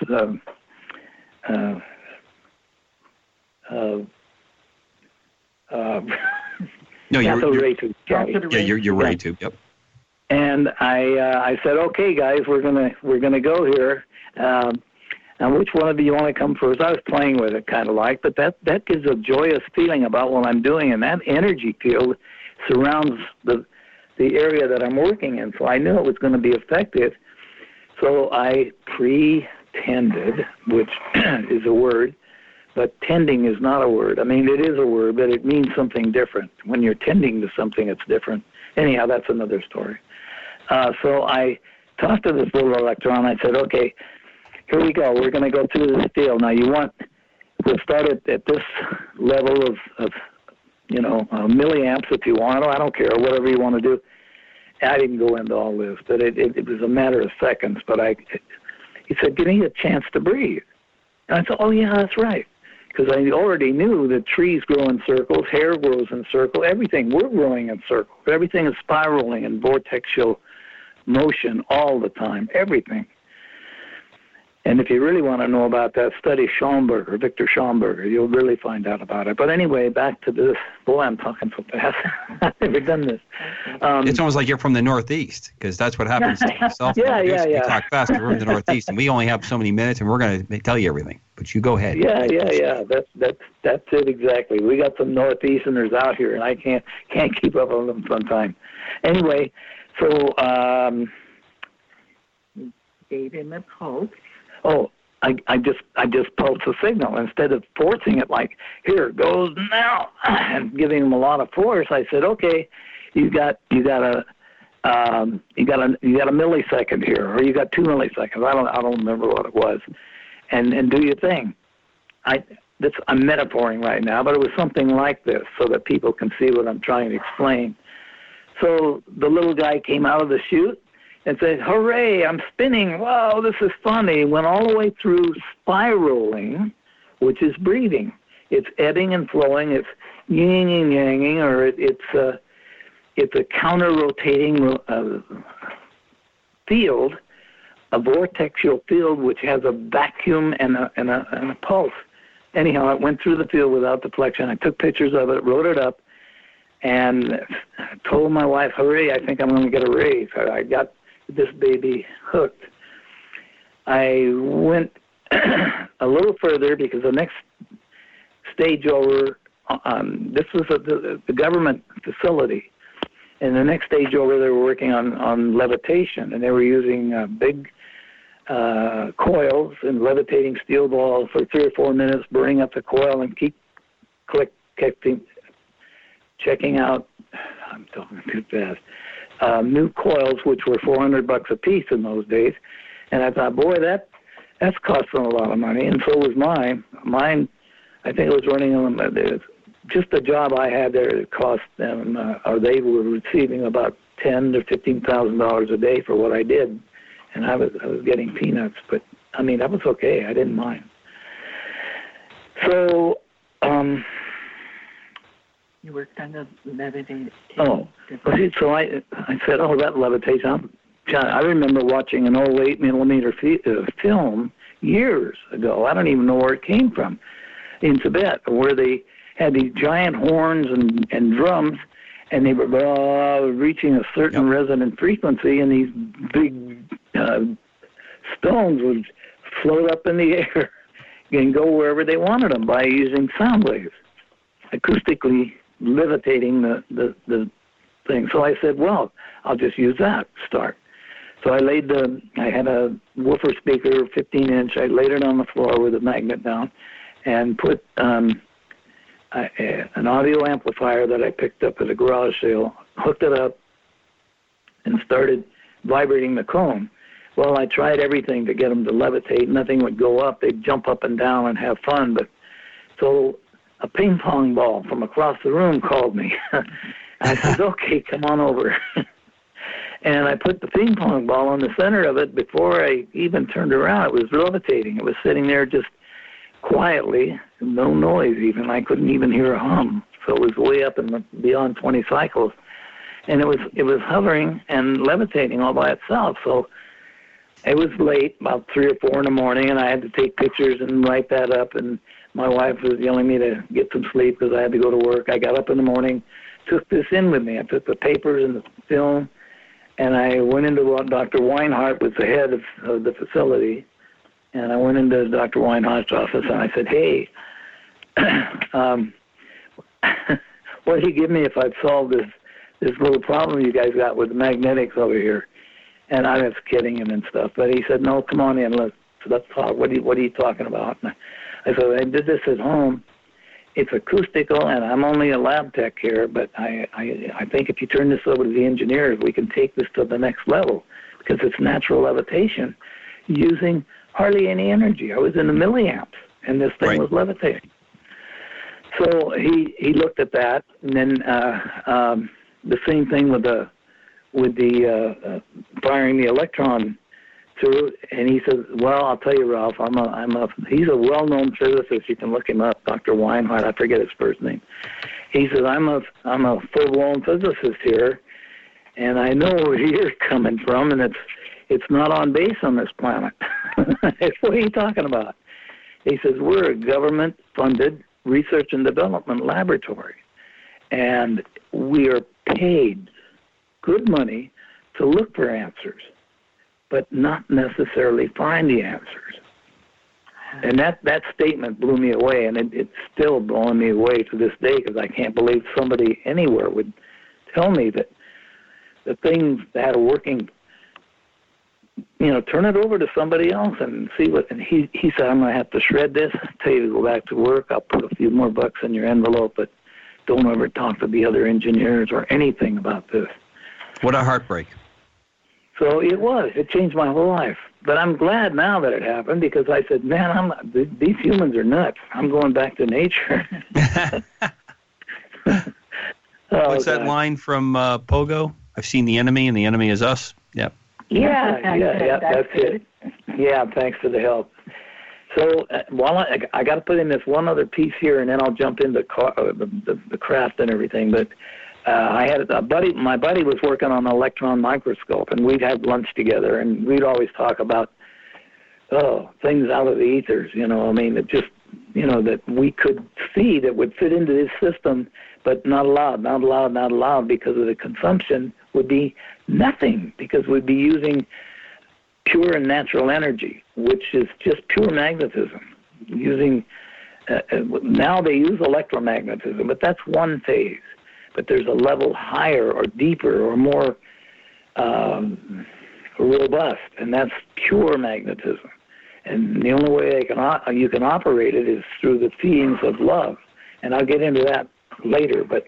no, cathode ray tube. Yeah, you're ray tube. Yep. And I said, okay, guys, we're gonna go here. Now, which one of you want to come first? I was playing with it, kind of like, but that gives a joyous feeling about what I'm doing, and that energy field surrounds the area that I'm working in. So I knew it was going to be effective. So I pretended, which is a word, but tending is not a word. I mean, it is a word, but it means something different. When you're tending to something, it's different. Anyhow, that's another story. So I tossed to this little electron. I said, okay, here we go. We're going to go through this field. Now, we'll start at this level of milliamps if you want. I don't care, whatever you want to do. I didn't go into all this, but it was a matter of seconds. But he said, give me a chance to breathe. And I thought, oh, yeah, that's right. Because I already knew that trees grow in circles, hair grows in circles, everything. We're growing in circles. Everything is spiraling in vortexual motion all the time, everything. And if you really want to know about that, study Schomburger, Victor Schomburger. You'll really find out about it. But anyway, back to this. Boy, I'm talking so fast. I've never done this. It's almost like you're from the Northeast, because that's what happens to yourself. Yeah. You talk fast. We're from the Northeast, and we only have so many minutes, and we're going to tell you everything. But you go ahead. Yeah. That's it exactly. We got some Northeasterners out here, and I can't keep up with them sometimes. Anyway, so gave him a pulse. Oh, I just pulsed the signal instead of forcing it like, here it goes now, and giving them a lot of force. I said, okay, you got a you got a millisecond here, or you got 2 milliseconds. I don't remember what it was, and do your thing. I'm metaphoring right now, but it was something like this, so that people can see what I'm trying to explain. So the little guy came out of the chute and said, "Hooray! I'm spinning! Wow, this is funny!" Went all the way through spiraling, which is breathing. It's ebbing and flowing. It's yin and yanging, or it's a counter-rotating field, a vortexial field which has a vacuum and a pulse. Anyhow, it went through the field without deflection. I took pictures of it, wrote it up, and told my wife, "Hooray, I think I'm going to get a raise." I got this baby hooked. I went a little further because the next stage over, this was the government facility, and the next stage over they were working on levitation, and they were using big coils and levitating steel balls for 3 or 4 minutes, burning up the coil and keep checking out, I'm talking too fast, new coils, which were $400 a piece in those days. And I thought, boy, that's costing a lot of money, and so was mine. Mine, I think it was running on just the job I had there. It cost them, or they were receiving about $10,000 to $15,000 a day for what I did, and I was getting peanuts. But I mean, that was okay. I didn't mind. So. You worked on the levitation. Oh, so I said, "Oh, that levitation." I remember watching an old 8mm film years ago. I don't even know where it came from, in Tibet, where they had these giant horns and drums, and they were reaching a certain resonant frequency, and these big stones would float up in the air and go wherever they wanted them by using sound waves, acoustically levitating the thing. So I said, well, I'll just use that to start. So I had a woofer speaker, 15-inch. I laid it on the floor with a magnet down and put an audio amplifier that I picked up at a garage sale, hooked it up, and started vibrating the cone. Well, I tried everything to get them to levitate. Nothing would go up. They'd jump up and down and have fun. But so a ping pong ball from across the room called me. I said, "Okay, come on over." And I put the ping pong ball in the center of it. Before I even turned around, it was levitating. It was sitting there just quietly, no noise even. I couldn't even hear a hum. So it was way up and beyond 20 cycles. And it was hovering and levitating all by itself. So it was late, about 3 or 4 in the morning, and I had to take pictures and write that up. And my wife was yelling me to get some sleep because I had to go to work. I got up in the morning, took this in with me. I took the papers and the film, and I went into what Dr. Weinhardt was the head of the facility. And I went into Dr. Weinhardt's office, and I said, "Hey, what do you give me if I've solved this little problem you guys got with the magnetics over here?" And I was kidding him and stuff. But he said, "No, come on in. Let's talk. What are you talking about?" And I said, "I did this at home. It's acoustical, and I'm only a lab tech here, but I think if you turn this over to the engineers, we can take this to the next level because it's natural levitation using hardly any energy. I was in the milliamps, and this thing was levitating." So he looked at that, and then the same thing with the firing the electron through, and he says, "Well, I'll tell you, Ralph, he's a well-known physicist. You can look him up, Dr. Weinhardt. I forget his first name. He says, I'm a full-blown physicist here, and I know where you're coming from, and it's not on base on this planet." What are you talking about? He says, "We're a government-funded research and development laboratory, and we are paid good money to look for answers, but not necessarily find the answers." And that statement blew me away, and it's still blowing me away to this day because I can't believe somebody anywhere would tell me that the things that are working, turn it over to somebody else and see what. And he said, "I'm going to have to shred this, tell you to go back to work. I'll put a few more bucks in your envelope, but don't ever talk to the other engineers or anything about this." What a heartbreak. So it changed my whole life. But I'm glad now that it happened because I said, man, these humans are nuts. I'm going back to nature. What's that line from Pogo? I've seen the enemy and the enemy is us. Yep. Yeah, that's it. Yeah, thanks for the help. So while I got to put in this one other piece here, and then I'll jump into the craft and everything. But I had a buddy. My buddy was working on an electron microscope, and we'd have lunch together, and we'd always talk about things out of the ethers. It just that we could see that would fit into this system, but not allowed because of the consumption would be nothing because we'd be using pure and natural energy, which is just pure magnetism. Now they use electromagnetism, but that's one phase. But there's a level higher or deeper or more robust, and that's pure magnetism. And the only way you can operate it is through the feelings of love. And I'll get into that later. But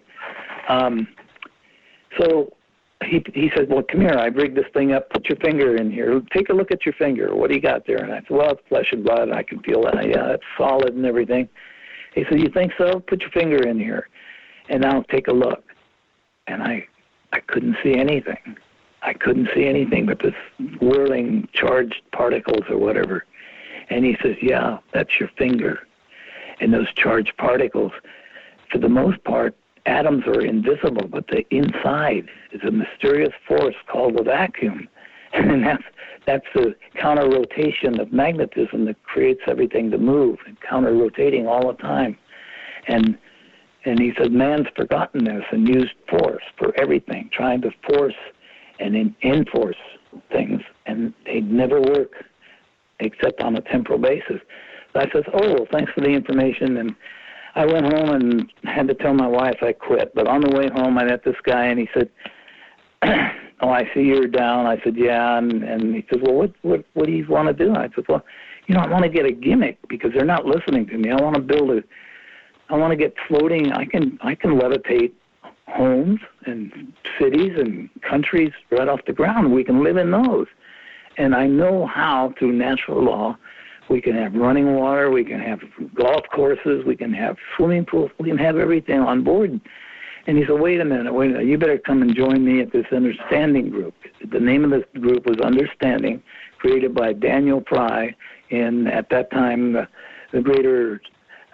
so he said, well, come here. I rigged this thing up. Put your finger in here. Take a look at your finger. What do you got there? And I said, well, it's flesh and blood. I can feel that. Yeah, it's solid and everything. He said, you think so? Put your finger in here. And now take a look. And I couldn't see anything. I couldn't see anything but this whirling charged particles or whatever. And he says, yeah, that's your finger. And those charged particles, for the most part, atoms are invisible, but the inside is a mysterious force called the vacuum. And that's the counter-rotation of magnetism that creates everything to move, and counter-rotating all the time. And he said, man's forgotten this and used force for everything, trying to force and enforce things, and they'd never work except on a temporal basis. So I said, oh, well, thanks for the information. And I went home and had to tell my wife I quit. But on the way home, I met this guy, and he said, oh, I see you're down. I said, yeah. And he said, well, what do you want to do? I said, well, I want to get a gimmick because they're not listening to me. I want to get floating. I can levitate homes and cities and countries right off the ground. We can live in those. And I know how, through natural law, we can have running water, we can have golf courses, we can have swimming pools, we can have everything on board. And he said, wait a minute, you better come and join me at this understanding group. The name of this group was Understanding, created by Daniel Pry at that time, the greater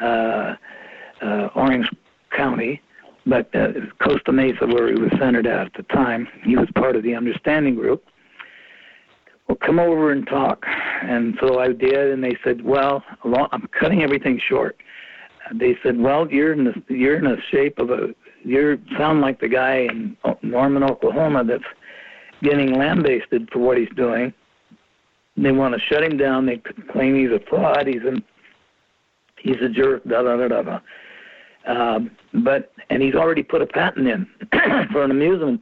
Orange County, but Costa Mesa, where he was centered at the time. He was part of the Understanding group. Well, come over and talk. And so I did, and they said, well, I'm cutting everything short. They said, well, you're in the shape of you sound like the guy in Norman, Oklahoma that's getting lambasted for what he's doing. They want to shut him down. They claim he's a fraud. He's a jerk, da-da-da-da-da. And he's already put a patent in for an amusement,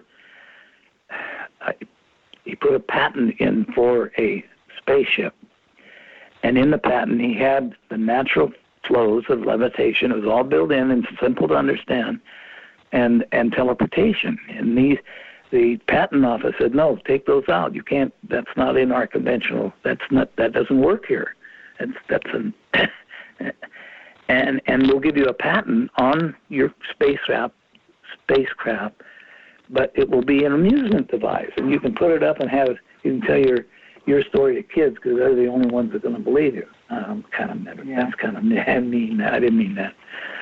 he put a patent in for a spaceship. And in the patent, he had the natural flows of levitation. It was all built in and simple to understand, and teleportation. And the patent office said, no, take those out. You can't, that's not in our conventional, that doesn't work here. And we'll give you a patent on your spacecraft, but it will be an amusement device, and you can put it up and you can tell your story to kids because they're the only ones that are going to believe you. That's kind of mean. I didn't mean that.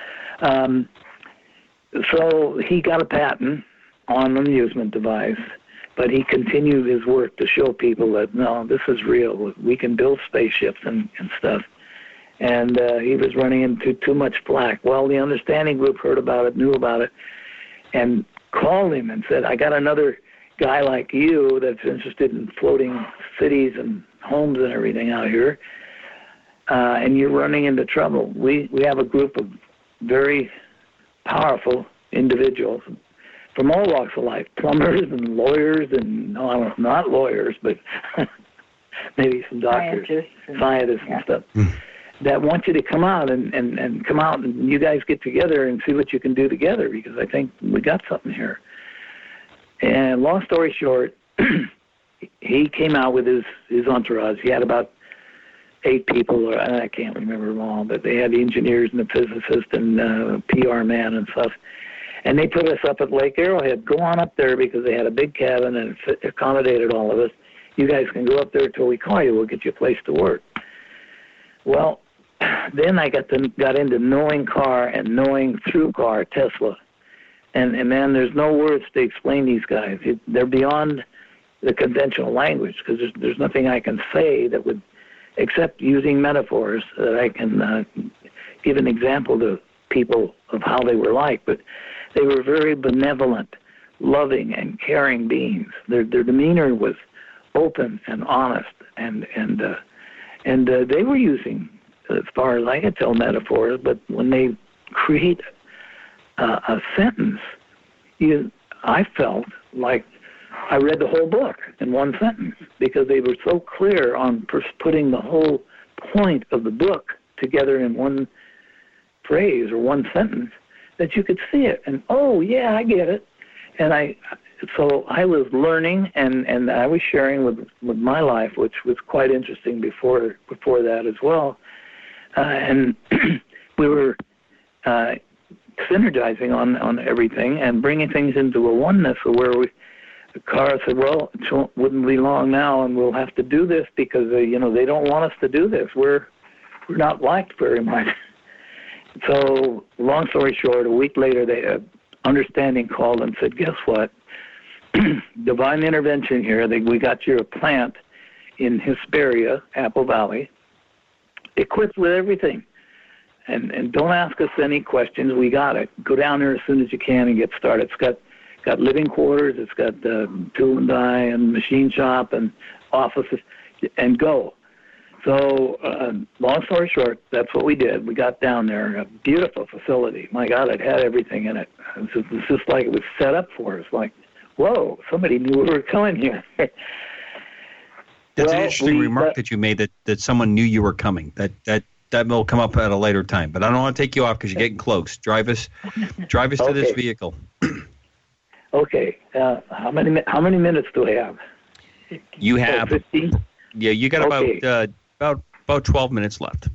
So he got a patent on an amusement device, but he continued his work to show people that, no, this is real. We can build spaceships and stuff. And he was running into too much flack. Well, the Understanding group heard about it, knew about it, and called him and said, I got another guy like you that's interested in floating cities and homes and everything out here, and you're running into trouble. We have a group of very powerful individuals from all walks of life, plumbers and lawyers and, not lawyers, but maybe some doctors, scientists and stuff, that want you to come out and come out and you guys get together and see what you can do together, because I think we got something here. And long story short, he came out with his entourage. He had about 8 people, or I can't remember them all, but they had the engineers and the physicist and PR man and stuff. And they put us up at Lake Arrowhead. Go on up there because they had a big cabin and it accommodated all of us. You guys can go up there till we call you. We'll get you a place to work. Well, then I got into knowing car and knowing through car, Tesla. And man, there's no words to explain these guys. They're beyond the conventional language because there's nothing I can say that would, except using metaphors, that I can give an example to people of how they were like. But they were very benevolent, loving, and caring beings. Their demeanor was open and honest, and they were using, as far as I could tell, metaphors. But when they create a sentence, I felt like I read the whole book in one sentence because they were so clear on putting the whole point of the book together in one phrase or one sentence that you could see it. And, oh, yeah, I get it. And so I was learning and I was sharing with my life, which was quite interesting before that as well. And we were synergizing on everything and bringing things into a oneness where the car said, well, it wouldn't be long now and we'll have to do this because, they don't want us to do this. We're not liked very much. So long story short, a week later, Understanding called and said, guess what? Divine intervention here. We got you a plant in Hesperia, Apple Valley, equipped with everything. And don't ask us any questions. We got it. Go down there as soon as you can and get started. It's got living quarters. It's got tool and die and machine shop and offices, and go. So long story short, that's what we did. We got down there, a beautiful facility. My God, it had everything in it. It was just like it was set up for us. Like, whoa, somebody knew we were coming here. That's an interesting remark that you made, that someone knew you were coming. That will come up at a later time. But I don't want to take you off because you're getting close. Drive us to this vehicle. Okay. How many minutes do I have? You have 15. Yeah, you got about 12 minutes left.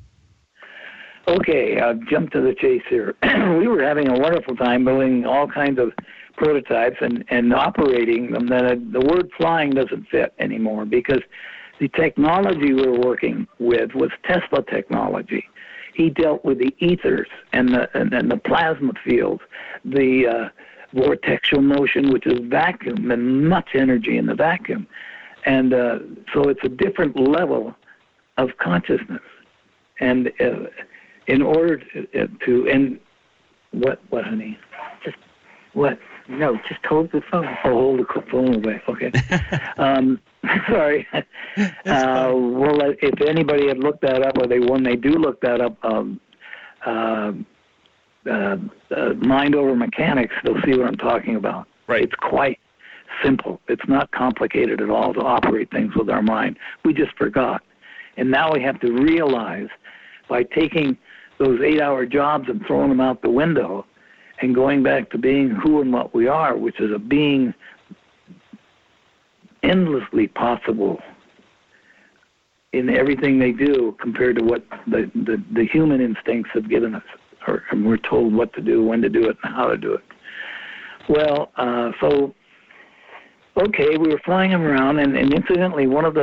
Okay, I'll jump to the chase here. We were having a wonderful time building all kinds of prototypes and operating them. The word flying doesn't fit anymore because the technology we were working with was Tesla technology. He dealt with the ethers and the plasma fields, the vortexual motion, which is vacuum, and much energy in the vacuum. And so it's a different level of consciousness. And in order to and what, honey? Just what? No, just hold the phone. Oh, hold the phone away. Okay. Sorry. Well, if anybody had looked that up, or when they do look that up, mind over mechanics, they'll see what I'm talking about. Right. It's quite simple. It's not complicated at all to operate things with our mind. We just forgot. And now we have to realize by taking those 8-hour jobs and throwing them out the window and going back to being who and what we are, which is a being endlessly possible in everything they do compared to what the human instincts have given us. And we're told what to do, when to do it, and how to do it. Well, okay, we were flying them around, and incidentally,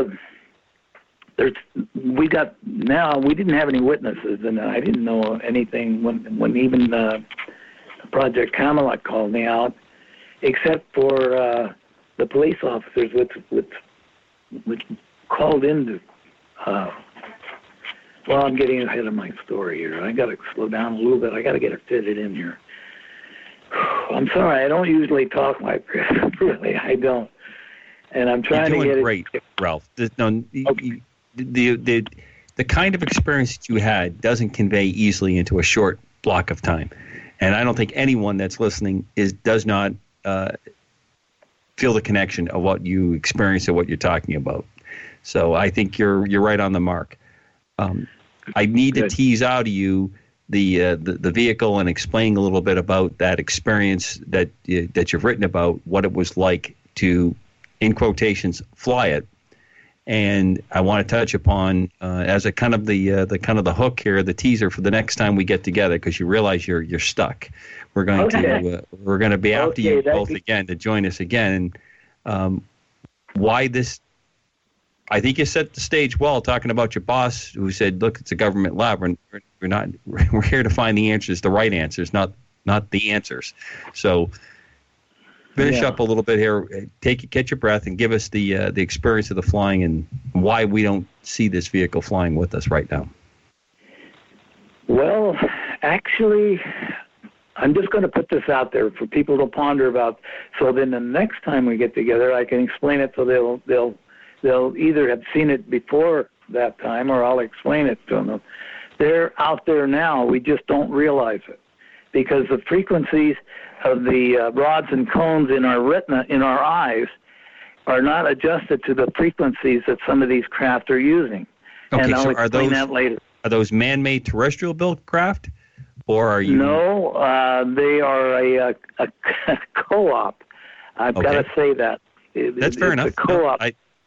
we didn't have any witnesses, and I didn't know anything when even Project Camelot called me out, except for the police officers which called in to. Well, I'm getting ahead of my story here. I got to slow down a little bit. I got to get it fitted in here. I'm sorry. I don't usually talk like this. Really, I don't. And I'm trying to get great, Ralph. The kind of experience that you had doesn't convey easily into a short block of time. And I don't think anyone that's listening does not feel the connection of what you experience and what you're talking about. So I think you're right on the mark. I need to tease out of you the vehicle and explaining a little bit about that experience that you've written about, what it was like to, in quotations, fly it. And I want to touch upon as a kind of the hook here, the teaser for the next time we get together, because you realize you're stuck. We're going to be after you both again to join us again. And why this? I think you set the stage well, talking about your boss who said, "Look, it's a government lab. We're here to find the answers, the right answers, not the answers." So. Finish up a little bit here. Catch your breath, and give us the experience of the flying and why we don't see this vehicle flying with us right now. Well, actually, I'm just going to put this out there for people to ponder about. So then the next time we get together, I can explain it so they'll either have seen it before that time, or I'll explain it to them. They're out there now. We just don't realize it because the frequencies of the rods and cones in our retina, in our eyes, are not adjusted to the frequencies that some of these craft are using. Okay, and I'll so explain that later. Are those man-made terrestrial-built craft, or are you? No, they are a co-op. I've got to say that. That's fair enough. A co-op.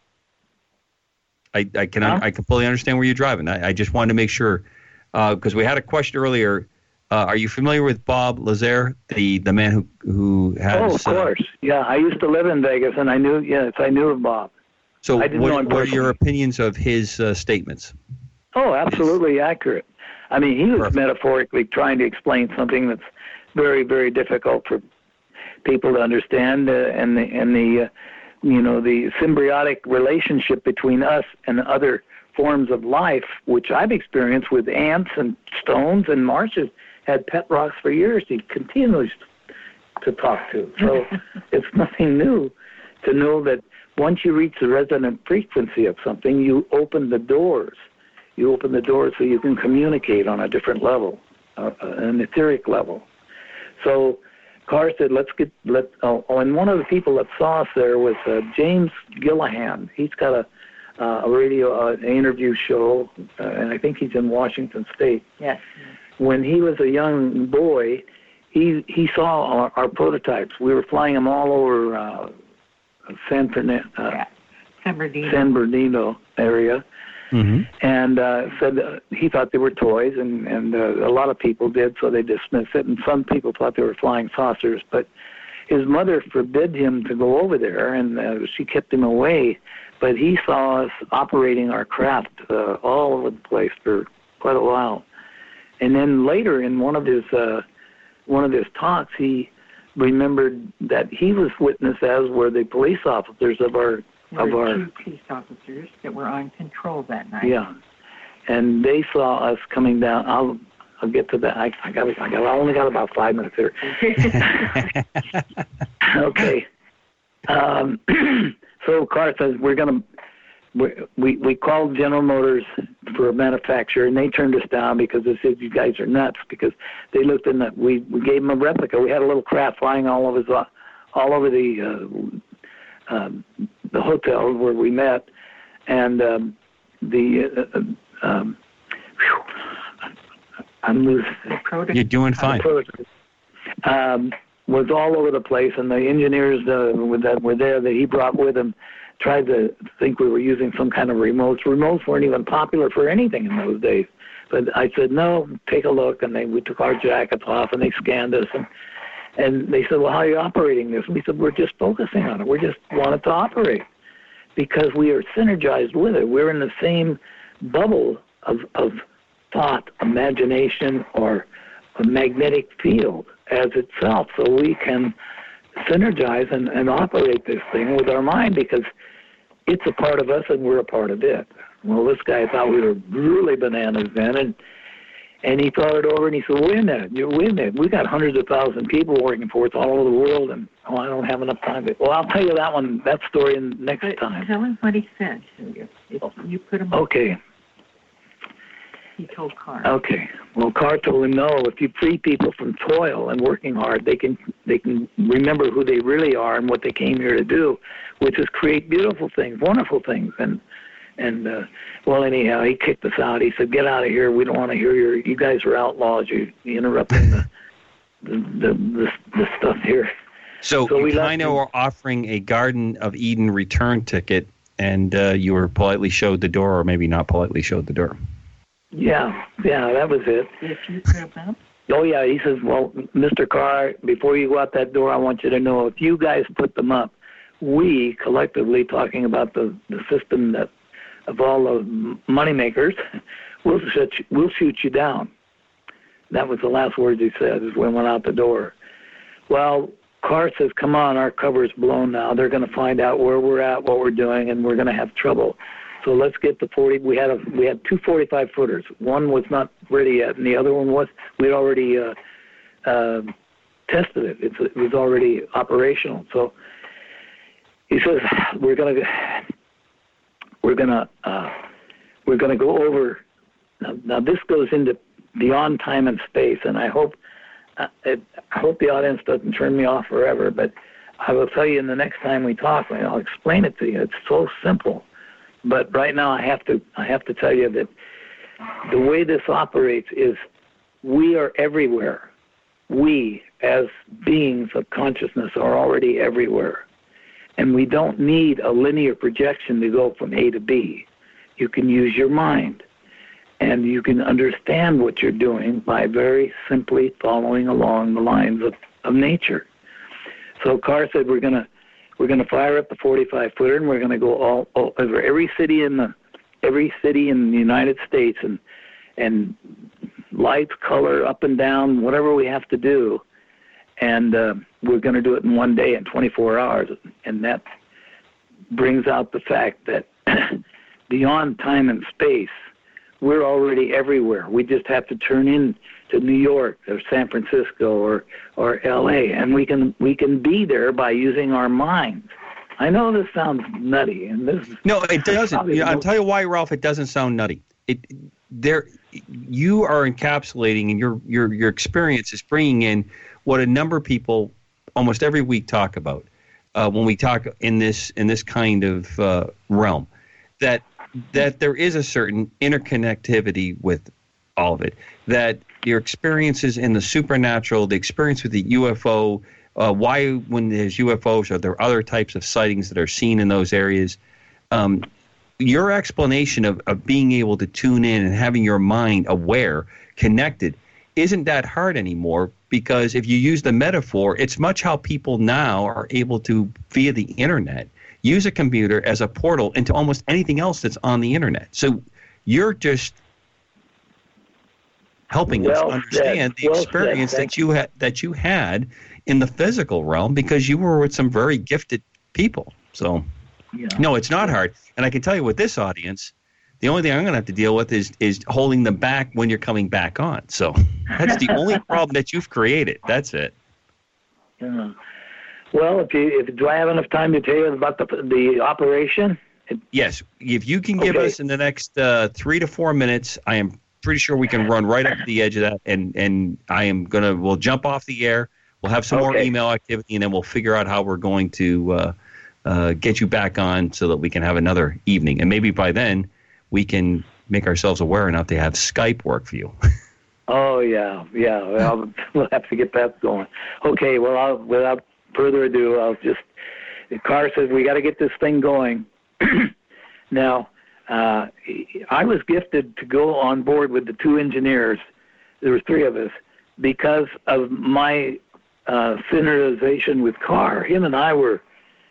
I completely understand where you're driving. I just wanted to make sure, because we had a question earlier. Are you familiar with Bob Lazare, the man who has? Oh, of course. Yeah, I used to live in Vegas, and I knew of Bob. So what are your opinions of his statements? Oh, absolutely accurate. I mean, he was metaphorically trying to explain something that's very, very difficult for people to understand, and the symbiotic relationship between us and other forms of life, which I've experienced with ants and stones and marshes. Had pet rocks for years. He continues to talk to. So it's nothing new to know that once you reach the resonant frequency of something, you open the doors. You open the doors so you can communicate on a different level, an etheric level. So Carr said, and one of the people that saw us there was James Gillihan. He's got a radio interview show, and I think he's in Washington State. Yes. When he was a young boy, he saw our prototypes. We were flying them all over San Bernardino area, and said he thought they were toys, and a lot of people did, so they dismissed it, and some people thought they were flying saucers. But his mother forbid him to go over there, and she kept him away. But he saw us operating our craft all over the place for quite a while. And then later, in one of his talks, he remembered that he was witness, as were the police officers of our. There were two police officers that were on control that night. Yeah, and they saw us coming down. I'll get to that. I only got about 5 minutes here. Okay. So Carr says we called General Motors for a manufacturer, and they turned us down because they said, you guys are nuts, because they looked in that we gave them a replica. We had a little craft flying all over the hotel where we met, and I'm losing. You're doing fine. Was all over the place, and the engineers that were there that he brought with him tried to think we were using some kind of remotes. Remotes weren't even popular for anything in those days. But I said, no, take a look. And we took our jackets off, and they scanned us. And they said, well, how are you operating this? And we said, we're just focusing on it. We just want it to operate because we are synergized with it. We're in the same bubble of thought, imagination, or a magnetic field as itself. So we can synergize and operate this thing with our mind because it's a part of us and we're a part of it. Well, this guy thought we were really bananas then, and he thought it over and he said, wait a minute, we got hundreds of thousands of people working for us all over the world, and I don't have enough time to. Well, I'll tell you that story next time. Tell him what he said. If you put him okay. He told Carr. Okay. Well, Carr told him, no, if you free people from toil and working hard, they can remember who they really are and what they came here to do, which is create beautiful things, wonderful things. And And well, anyhow, he kicked us out. He said, "Get out of here. We don't want to hear you guys are outlaws. You're interrupting the stuff here." So you kind of were offering a Garden of Eden return ticket, and you were politely showed the door, or maybe not politely showed the door. Yeah, that was it. Oh, yeah, he says, "Well, Mr. Carr, before you go out that door, I want you to know if you guys put them up, we collectively, talking about the system that of all the moneymakers, we'll shoot you down." That was the last words he said as we went out the door. Well, Carr says, "Come on, our cover's blown now. They're going to find out where we're at, what we're doing, and we're going to have trouble. So let's get the 40." We had two 45-footers. One was not ready yet, and the other one was. We'd already tested it. It was already operational. So he says, "We're gonna go over." Now this goes into beyond time and space, and I hope the audience doesn't turn me off forever. But I will tell you in the next time we talk, I'll explain it to you. It's so simple. But right now I have to tell you that the way this operates is we are everywhere. We, as beings of consciousness, are already everywhere. And we don't need a linear projection to go from A to B. You can use your mind. And you can understand what you're doing by very simply following along the lines of nature. So Carr said we're gonna fire up the 45-footer, and we're gonna go all over every city in the United States, and lights, color, up and down, whatever we have to do, and we're gonna do it in one day in 24 hours, and that brings out the fact that beyond time and space, we're already everywhere. We just have to turn in to New York or San Francisco or L.A., and we can be there by using our minds. I know this sounds nutty, and no, it doesn't. I'll tell you why, Ralph. It doesn't sound nutty. You are encapsulating, and your experience is bringing in what a number of people almost every week talk about when we talk in this kind of realm. That there is a certain interconnectivity with all of it, that your experiences in the supernatural, the experience with the UFO, why when there's UFOs, are there other types of sightings that are seen in those areas? Your explanation of being able to tune in and having your mind aware, connected, isn't that hard anymore, because if you use the metaphor, it's much how people now are able to, via the internet, use a computer as a portal into almost anything else that's on the internet. So you're just helping us understand the experience that you had in the physical realm, because you were with some very gifted people. So no, it's not hard. And I can tell you with this audience, the only thing I'm going to have to deal with is holding them back when you're coming back on. So that's the only problem that you've created. That's it. Yeah. Well, do I have enough time to tell you about the operation? Yes. If you can give us in the next 3 to 4 minutes, I am pretty sure we can run right up to the edge of that. And we'll jump off the air. We'll have some more email activity, and then we'll figure out how we're going to get you back on so that we can have another evening. And maybe by then we can make ourselves aware enough to have Skype work for you. Oh, yeah. Well, we'll have to get that going. Okay, well, without further ado, Carr says we got to get this thing going. Now, I was gifted to go on board with the two engineers. There were 3 of us because of my synchronization with Carr. Him and I were,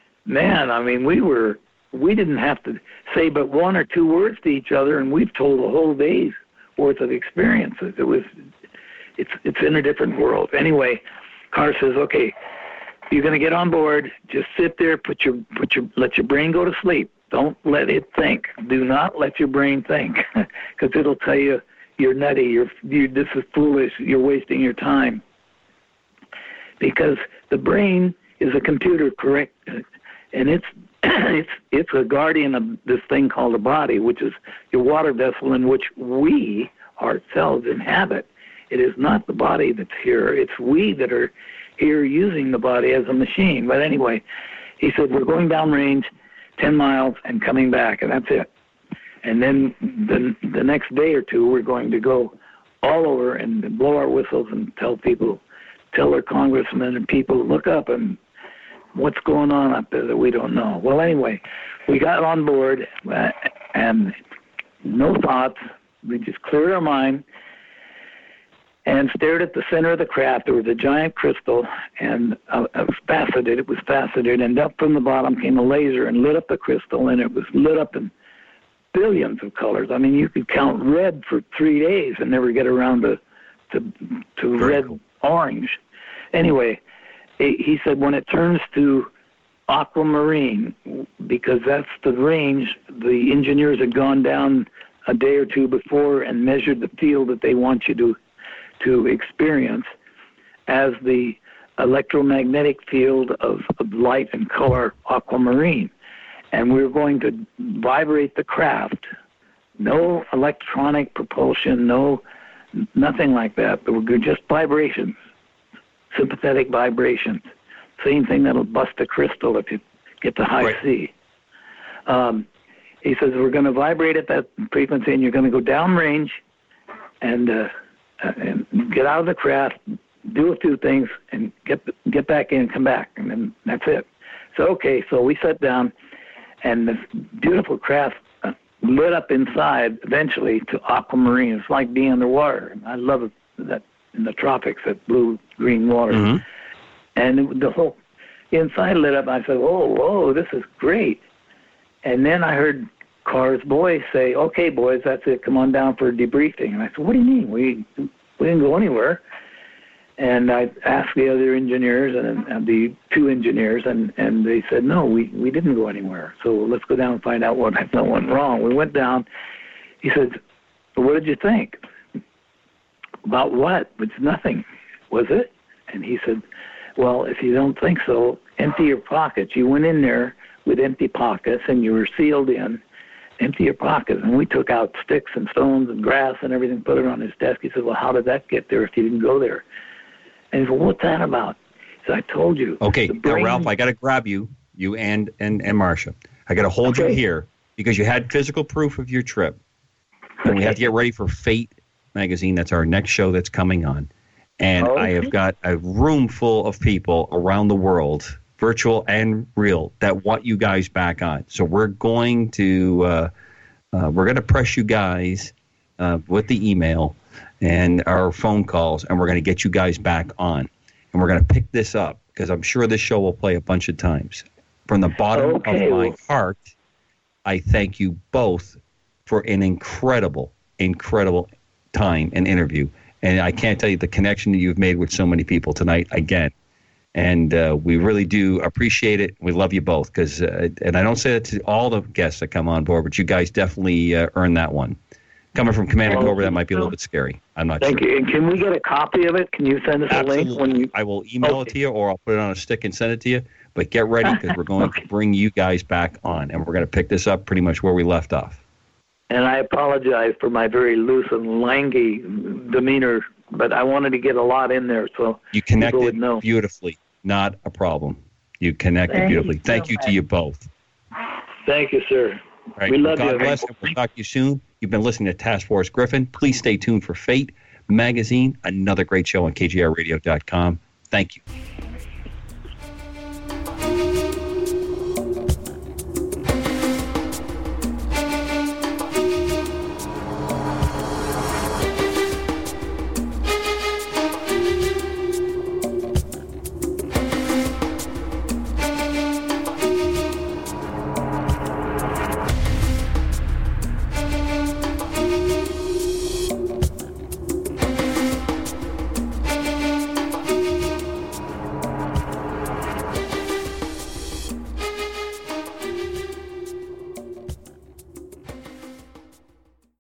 we didn't have to say but 1 or 2 words to each other, and we've told a whole day's worth of experiences. It's in a different world. Anyway, Carr says, okay, you're going to get on board. Just sit there. Let your brain go to sleep. Don't let it think. Do not let your brain think, because it'll tell you you're nutty. This is foolish. You're wasting your time. Because the brain is a computer, correct? And it's a guardian of this thing called a body, which is your water vessel in which we ourselves inhabit. It is not the body that's here. It's we that are here using the body as a machine. But anyway, he said, we're going downrange 10 miles and coming back, and that's it. And then the next day or two, we're going to go all over and blow our whistles and tell their congressmen and people, look up and what's going on up there that we don't know. Well, anyway, we got on board and no thoughts. We just cleared our mind and stared at the center of the craft. There was a giant crystal, and it was faceted, and up from the bottom came a laser and lit up the crystal, and it was lit up in billions of colors. I mean, you could count red for 3 days and never get around to red orange. Anyway, he said when it turns to aquamarine, because that's the range, the engineers had gone down a day or two before and measured the field that they want you to experience as the electromagnetic field of light and color aquamarine. And we're going to vibrate the craft. No electronic propulsion, nothing like that. But we're just vibrations, sympathetic vibrations. Same thing that'll bust a crystal if you get to high C. He says we're going to vibrate at that frequency, and you're going to go downrange and get out of the craft, do a few things, and get back in and come back, and then that's it. So, okay, so we sat down, and this beautiful craft lit up inside eventually to aquamarine. It's like being underwater. I love that in the tropics, that blue-green water. Mm-hmm. And the whole inside lit up. I said, whoa, this is great. And then I heard Carr's voice say, okay, boys, that's it. Come on down for a debriefing. And I said, what do you mean? We didn't go anywhere. And I asked the other engineers and the two engineers, and they said, no, we didn't go anywhere. So let's go down and find out what went wrong. We went down. He said, what did you think? About what? It's nothing, was it? And he said, well, if you don't think so, empty your pockets. You went in there with empty pockets, and you were sealed in. Empty your pockets. And we took out sticks and stones and grass and everything, put it on his desk. He said, well, how did that get there if you didn't go there? And he said, what's that about? So I told you. Okay, now, Ralph, I got to grab you and Marcia. I got to hold you here because you had physical proof of your trip. And we have to get ready for Fate magazine. That's our next show that's coming on. And I have got a room full of people around the world, virtual and real, that want you guys back on. So we're going to press you guys with the email and our phone calls, and we're going to get you guys back on. And we're going to pick this up because I'm sure this show will play a bunch of times. From the bottom of my heart, I thank you both for an incredible, incredible time and interview. And I can't tell you the connection that you've made with so many people tonight again. And we really do appreciate it. We love you both. And I don't say that to all the guests that come on board, but you guys definitely earned that one. Coming from Commander Cobra, that might be a little bit scary. I'm not sure. Thank you. And can we get a copy of it? Can you send us a link? I will email it to you, or I'll put it on a stick and send it to you. But get ready, because we're going to bring you guys back on, and we're going to pick this up pretty much where we left off. And I apologize for my very loose and lanky demeanor, but I wanted to get a lot in there so you connected beautifully. Not a problem. You connected beautifully. Thank you to you both. Thank you, sir. Right. We love you. God bless, and we'll talk to you soon. You've been listening to Task Force Griffin. Please stay tuned for Fate magazine, another great show on KJRradio.com. Thank you.